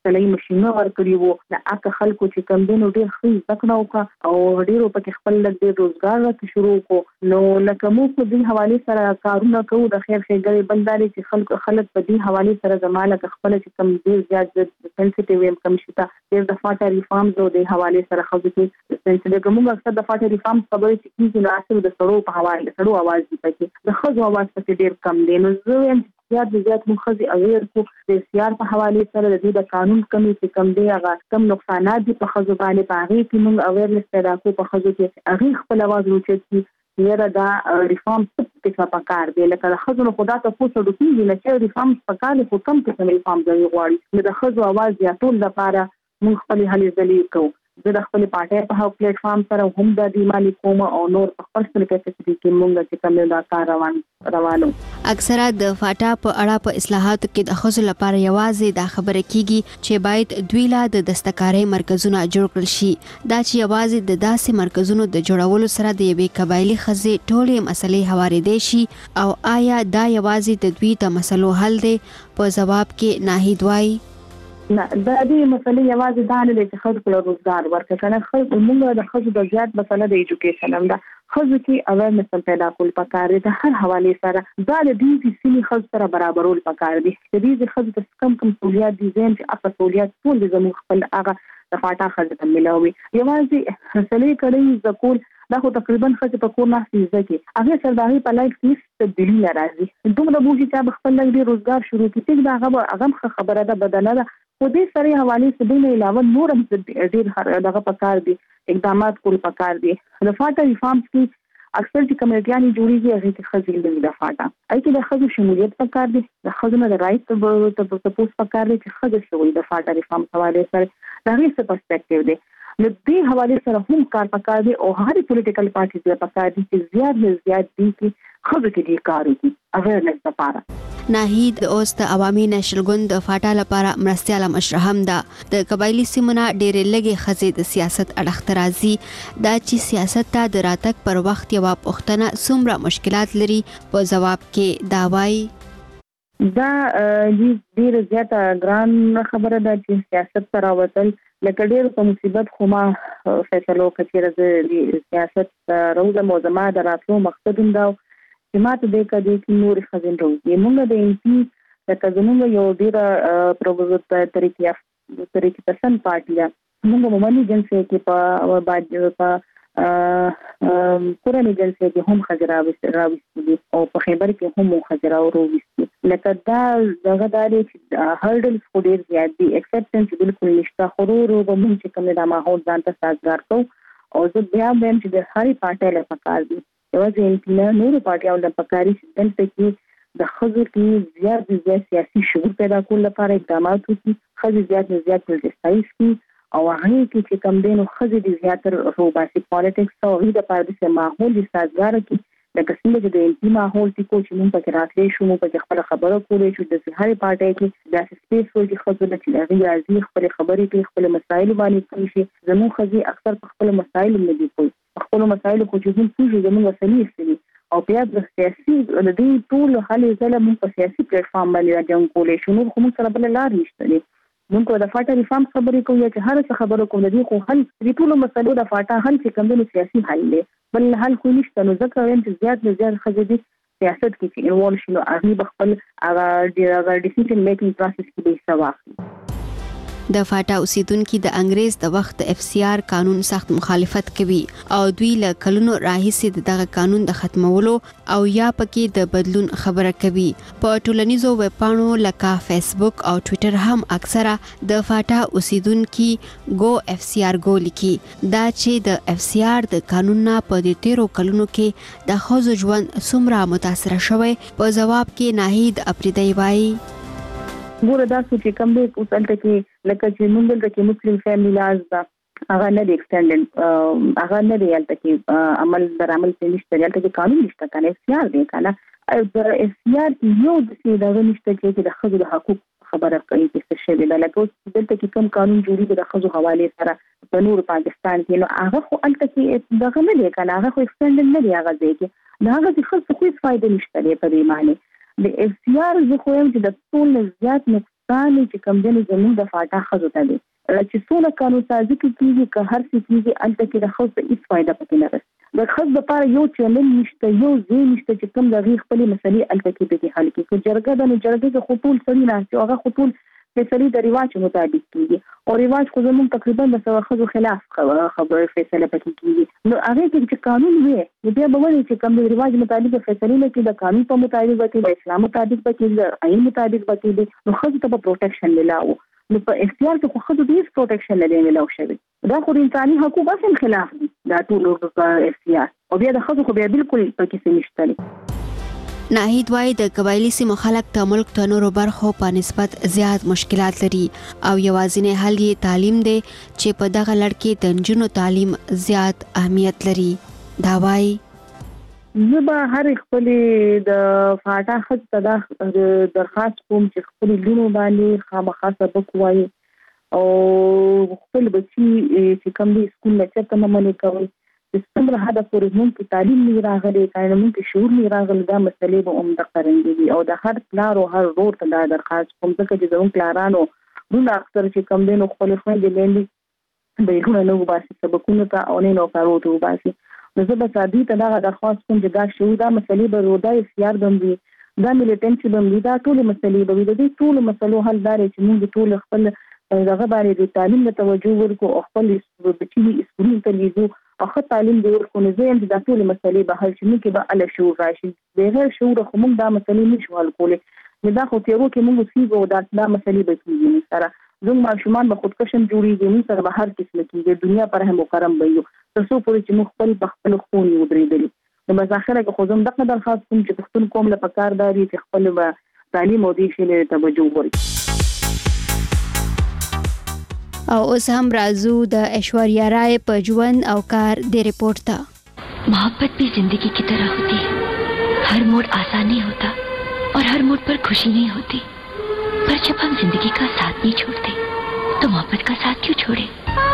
سلای ماشينونه ورکړي وو د اکه خلکو چې کم دینو ډیر ښه ځکنه او ډیرو پکې خپل د روزګار راته شروع کو نو لکه مو په دې حواله سره کارونه کوو د خیر ښېګړې بلداري چې خلک په دې حواله سره زماله خپل چې کم ډیر زیات سنسټیو ویم کم شته د فاټا ریفارمز او د حواله سره خو چې سنسټیو کومه اکثر د فاټا ریفارمز خبرې چې کیږي نو اصل د سړو په حواله سړو आवाज دي پکې د خزو आवाज پکې ډیر کم دی نو زه زیات مخزي اویر کو د سیار په حواله سره د دې د قانون کمی چې کم دی هغه کم نقصانات دي په خزو باندې پاغي کې موږ اویرنس پیدا کو په خزو کې هغه خپل आवाज روچي یره دا ریفارم څه په کار دی لکه خزو نو خدا ته پوسټ ډوکي نه چې ریفارم په کار خو کم څه ریفارم دی غواړي د خزو आवाज یا ټول لپاره موږ خپل هلي ځلې کوو د خپل پارټي په هاو پلیټ فارم سره هم د دې مالی کوم او نور په خپل څه کې موږ چې کوم دا کار روانو اکثره د فاټا په اړه په اصلاحاتو کې د خزو لپاره یوازې دا خبره کیږي چې باید دوی لا د دستکارۍ مرکزونه جوړ کړل شي دا چې یوازې د داسې مرکزونو د جوړولو سره د یوې قبایلی خزې ټولې مسلې هوارېدې شي او آیا دا یوازې د دوی د مسلو حل دی په جواب کې ناهید وایي نه د دې مسلې یوازې دا نه چې خلکو له روزګار ورکړي کنه خلک موږ د خزو د زیات مسله د ایجوکیشن هم دا خزو کې اویرنس پیدا کول پکار دي د هر حواله سره دا د دې سیمې خزو سره برابرول پکار دي د دې خزو د کم سہولیات دي چې اپ سہولیات ټول زموږ خپل هغه د فاټا خزو ته ملاوي یوازې مسلې کړي ځکول دا خو تقریبا خزو په کور نه سيزه هغه سرداري په لایف کې تبدیلی ناراضي دومره بوجي چې خپل لګي روزګار شروع کړي دا هغه خبره ده بدنه ده خو دې سره حواله سره علاوه نور ډېر دغه پکار دي اقدامات کول پکار دي د فاټا ریفارمز کې اکثر چې کمیټیانې جوړیږي هغه کې خزې د فاټا اې کې د خزو شمولیت پکار دي د خزو نه د رائټ ته پوس پکار دي چې خزې شوی د فاټا ریفارم حواله سره دا هیڅ پرسپیکټیو دی نو دې حواله سره هم کار پکار دي او هر پولیټیکل پارټي د پکار دي چې زیات دي چې خزو کې دي کار وکړي اویرنس لپاره ناهید اوس د عوامي نشل ګوند د فاټا لپاره مرستياله مشر هم ده د قبایلی سیمونه ډېرې لږې خزې د سیاست اړخ راځي دا چې سیاست ته د راتګ پر وخت یو پښتنه څومره مشکلات لري په جواب کې دا وایي دا ډېر زیاته ګران خبره ده چې سیاست ته راوتل لکه ډېر په مصیبت خو ما فیصلو کچېره د سیاست روزه موزما د راتلو مقصد هم دا چې ماته د کدي کې نور خزین راوځي موږ د ام پی د کزمونو یو ډیر پروګرام طریقې پسند پارټي ده موږ مومني جنسي کې په کورنۍ جنسي کې هم خزرا راوځي او په خیبر کې هم خزرا راوځي لکه دا دغه داري هرډلز خو ډیر زیات دي اکسپټنس بالکل نشته خورو به موږ چې کومه د ماحول ځان ته سازگار کو او زه بیا هم چې د هرې پارټي له پکار دي یوازې انتنا نور پارټیاو د پکاري سیستم کې د خزو کې زیات سیاسي شعور پیدا کول لپاره اقدامات وکړي خزو زیات ولستایي او هغه کې چې کم دینو خزو د زیاتر روباسي پالیټکس او د پاره ماحول د سازگار کې د قسمه د انتي ماحول چې کوم موږ پکې راتلې شو موږ پکې خپل خبرو کولې شو د هرې پارټي کې د سپیس ورته خزو د چې راځي خپل خبرې کوي خپل مسایل باندې کوي چې زموږ خزي اکثر خپل مسایل نه دي کوي خپل مسایل خو چې هم څه زموږ وسلې استري او بیا د سیاسي د دې ټول حل زله موږ په سیاسي پلیټ فارم باندې راځو کولې شو نو کوم سره بل لار نشته دي موږ د فاټا ریفارم خبرې کوو چې هر څه خبرو کوو د دې خو حل د ټول مسایلو د فاټا حل چې کوم د سیاسي حل دی بل حل خو نشته نو ځکه وایم چې زیات خزې دي سیاست کې چې انوالو شي نو هغه خپل هغه ډیسیژن میکینګ پروسس کې به سواخلي د فاټا اوسیدونکو د انګريز د وخت اف سی آر قانون سخت مخالفت کوي او دوی له کلونو راهیسې دغه قانون د ختمولو او یا پکې د بدلون خبره کوي په ټولنیزو ویب پاڼو لکه فیسبوک او ټوئیټر هم اکثره د فاټا اوسیدونکو گو اف سی آر گو لیکي دا چې د اف سی آر د قانون نه په دې 13 کلونو کې د خوځ ژوند څومره متاثر شوی په جواب کې ناهید اپریدی وایي ګوره دا چې کوم دی اوس الته کې لکه چې موږ دلته کې مسلم فیملی لاز دا هغه نه دی ایکسټندډ هغه نه دی الته کې عمل در عمل کې نشته الته کې قانون نشته کنه اختیار دی کنه د اختیار یو د څه د نشته چې د خځو د حقوق خبره کوي چې څه شی دی لکه دلته کې کوم قانون جوړیږي د خځو حواله سره په نور پاکستان کې نو هغه خو الته کې دغه نه دی کنه هغه خو ایکسټندډ نه دی هغه ځای کې دا هغه د خځو خو هیڅ فائدې نشته په دې معنی د اف سی آر زه خو هم چې د ټول زیات نقصان چې کم دی زموږ د فاټا ښځو ته دی چې څونه قانون سازي کېږي که هر څه کېږي هلته کې د ښځو ته هېڅ فایده پکې نه رسي د ښځو دپاره یو چینل نشته یو ځای نشته چې کوم د هغې خپلې مسلې هلته کې پکې حل کړي که جرګه ده نو جرګې کې خو ټول سړي ناست او هغه خو ټول فیصلې د رواج مطابق کېږي او رواج خو زموږ تقریبا د ښځو خلاف خبرې فیصله پکې کېږي نو هغې کې چې قانون وي نو بیا به ولې چې کوم د رواج مطابق فیصلې نه کړي د قانون په مطابق به کړي د اسلام مطابق به کړي د آئین مطابق به کړي نو ښځو ته به پروټیکشن میلاو نو په اختیار کې خو ښځو ته هېڅ پروټیکشن نه دی میلاو شوی دا خو د انساني حقوقو هم خلاف دي دا ټول په اختیار او بیا د ښځو خو بیا بالکل پکې څه نشته دی ناهید وایي د قبایلي سیمو خلک د ملک د نورو برخو په نسبت زیات مشکلات لري او یوازینی حل یې تعلیم دی چې په دغه لړ کې د نجونو تعلیم زیات اهمیت لري دا وایي زه به هر خپلې د فاټا ښځو ته دا درخواست کوم چې خپلې لوڼو باندې خامخا سبق ووایي او خپل بچي چې کوم دی سکول نه چېرته نه منې کوئ چې څومره حده پورې موږ کې تعلیم نه راغلی که موږ کې شعور نه راغلی دا مسلې به همدغه رنګې وي او د هر پلار او هر ورور ته دا درخواست کوم ځکه چې زموږ پلارانو ډېر اکثر چې کوم دی نو خپلې خویندې میندې بیرونه نه وباسي سبقونو ته او نه نوکرو ته وباسي نو زه به سادي ته دغه درخواست کوم چې دا شعور دا مسلې به دا اختیار به هم وي دا ملیټنسي به هم وي دا ټولې مسلې به وي د دې ټولو مسلو حل دا دی چې موږ د ټولو خپل دغه باندې د تعلیم ته توجه ورکړو او خپل بچي سکولونو ته لیږو او ښه تعلیم دې ورکړو نو زه یم چې دا ټولې مسلې به حل شي موږ کې به هله شعور راشي بغیر شعوره خو موږ دا مسلې نشو حل کولی نو دا خو تیرو کې موږ اوسېږو او دا مسلې به کېږي موږ سره زموږ ماشومان به خودکشم جوړېږي موږ سره به هر قسمه کېږي دنیا پر هم مکرم به یو تر څو پورې چې موږ خپل په خپلو خپو نه ودرېدلي نو بس اخره کې خو زه همدغه درخواست کوم چې پښتون قوم له پکار دا دي چې خپل به تعلیم او دې شی ته توجه ورکړي او اوس هم راځو د ایشوریا رائے په ژوند او کار د رپورټ ته मोहब्बत भी जिंदगी की तरह होती है हर मोड़ आसान नहीं होता और हर मोड़ पर खुशी नहीं होती पर जब हम जिंदगी का साथ नहीं छोड़ते तो मोहब्बत का साथ क्यों छोड़े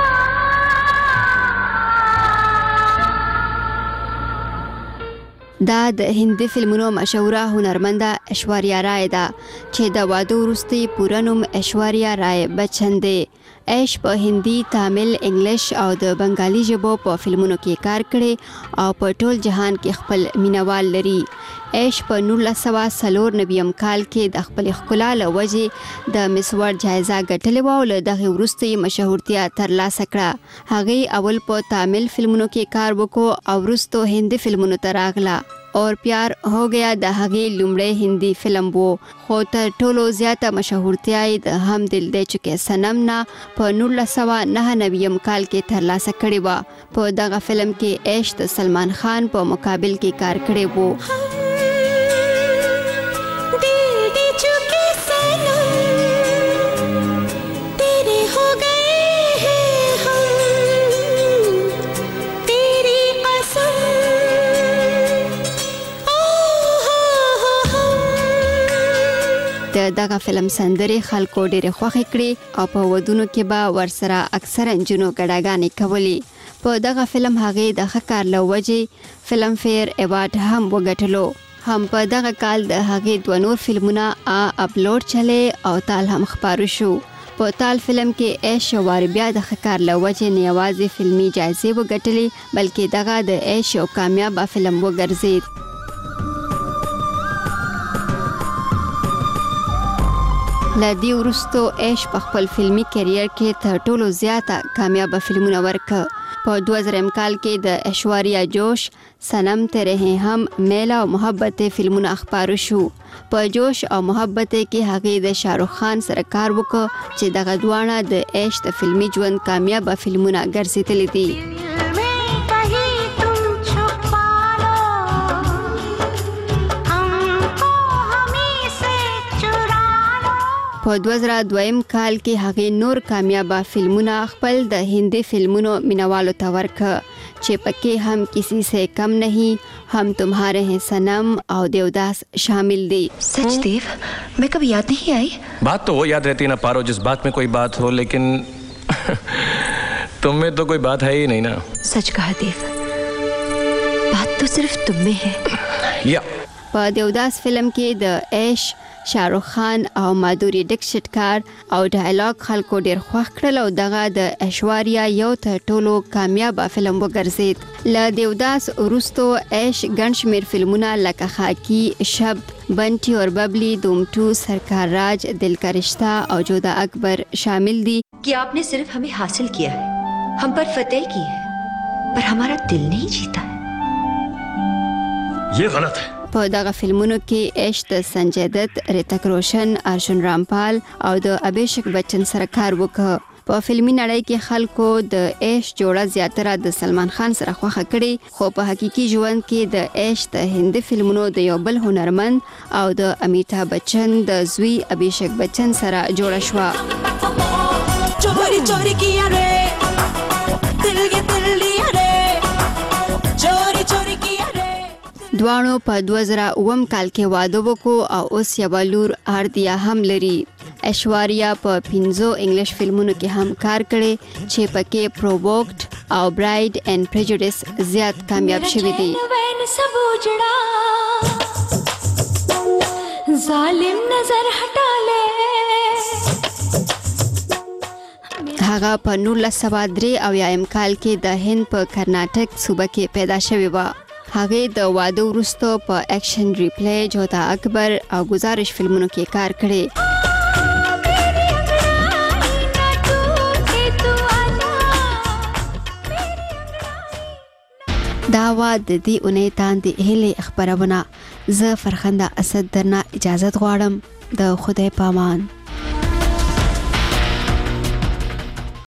دا د هندي فلمونو مشهوره هنرمنده ایشوریا رائے ده چې د واده وروسته پوره نوم ایشوریا رائے بچن دی ایش په هندي، تامل، انګلیش او د بنگالي ژبو په فلمونو کې کار کړي او په ټول جهان کې خپل مینوال لري. ایش په 1994 کال کې د خپل ښکلا له وجې د مس ورلډ جایزه ګټلې وه او له دغې وروسته یې مشهورتیا ترلاسه کړه. هغې اول په تامل فلمونو کې کار وکړو او وروسته هندي فلمونو ته راغله. اور پیار ہو گیا د هغې لومړی هندي فلم وو خو تر ټولو زیاته مشهورتیا یې د هم دل دی چکې صنم نه په 1999 کال کې ترلاسه کړې وه. په دغه فلم کې ایش د سلمان خان په مقابل کې کار کړی وو. دغه فلم سندرې خلکو ډېرې خوښې کړې او په ودونو کې به ورسره اکثره نجونو ګډاګانې کولې. په دغه فلم هغې د ښه کار له وجې فلم فیر ایوارډ هم وګټلو. هم په دغه کال د هغې 2 نور فلمونه اپلوډ چلې او تال هم خپاره شو. په تال فلم کې ایش وار بیا د ښه کار له وجې نه یوازې فلمي جایزې وګټلې بلکې دغه د ایش یو کامیابه فلم وګرځېد. له دې وروستو ایش په خپل فلمي کیریر کې تر ټولو زیاته کامیابه فلمونه ورکړه. په 2000 کال کې د ایشوریا جوش، صنم تیرے ہیں ہم، میلا او محبت فلمونه خپاره شو. په جوش او محبت کې هغې د شاهرخ خان سره کار وکړ چې دغه دواړه د ایش د فلمي ژوند کامیابه فلمونه ګرځېدلي دي. په 2002 کال کې هغې نور کامیابه فلمونه خپل د هندي فلمونو مینوالو ته ورکړه چې پکې هم کسی سے کم نہیں، ہم تمہارے ہیں صنم اور دیوداس شامل دی. सच देव, मैं कभी याद नहीं आई. बात तो वो याद रहती है ना पारो, जिस बात में कोई बात हो, लेकिन तुम में तो कोई बात है ही नहीं ना. सच कहा देव, बात तो सिर्फ तुम में है. या په دیوداس فلم کې د ایش، شاروخ خان او مادوري ډکشت کار او ډایلاګ خلکو ډیر خوښ کړل او دغه د ایشواریا یو تر ټولو کامیاب فلم وګرځید. له دیوداس وروستو ایش ګڼ شمېر فلمونه لکه خاکی، شب، بنټي اور ببلی، دوم 2، سرکار راج، دل کا رشتہ او جودا اکبر شامل دي. कि आपने सिर्फ हमें हासिल किया है, हम पर फतेह की है, पर हमारा दिल नहीं जीता है. ये गलत है. په دغه فلمونو کې ایش د سنجय دت، ریتک روشن، ارجن رامپال او د ابھیشک بچن سره کار وکړ. په فلمي نړۍ کې خلکو د ایش جوړه زیاتره د سلمان خان سره خوښه کړي، خو په حقیقي ژوند کې د ایش د هندي فلمونو د یو بل هنرمند او د امیتابھ بچن د زوی ابھیشک بچن سره جوړه شوه. चोरी चोरी किया रे दिल लिया रे चोरी चोरी किया रे. دوانو په 2009 کال کې واده وکړو او اوس یو لور اردیا هم لري. ایشواریا په 5 انګلیش فلمونو کې هم کار کړي چې پکې پرووکټ او برایډ اینڈ پریجوډیس زیات کامیاب شوي دي. ظالم نظر هټا لے. هغه په 1903 کال کې د هند په کرناټک صوبه کې پیدا شوی و. هغه د واده وروسته په اکشن ریپلی، جودا اکبر او گزارش فلمونو کې کار کړی. دا وا د دې اونۍ تاندې هلې خبرونه. زه فرخنده اسد درنه اجازت غواړم. د خدای پامان.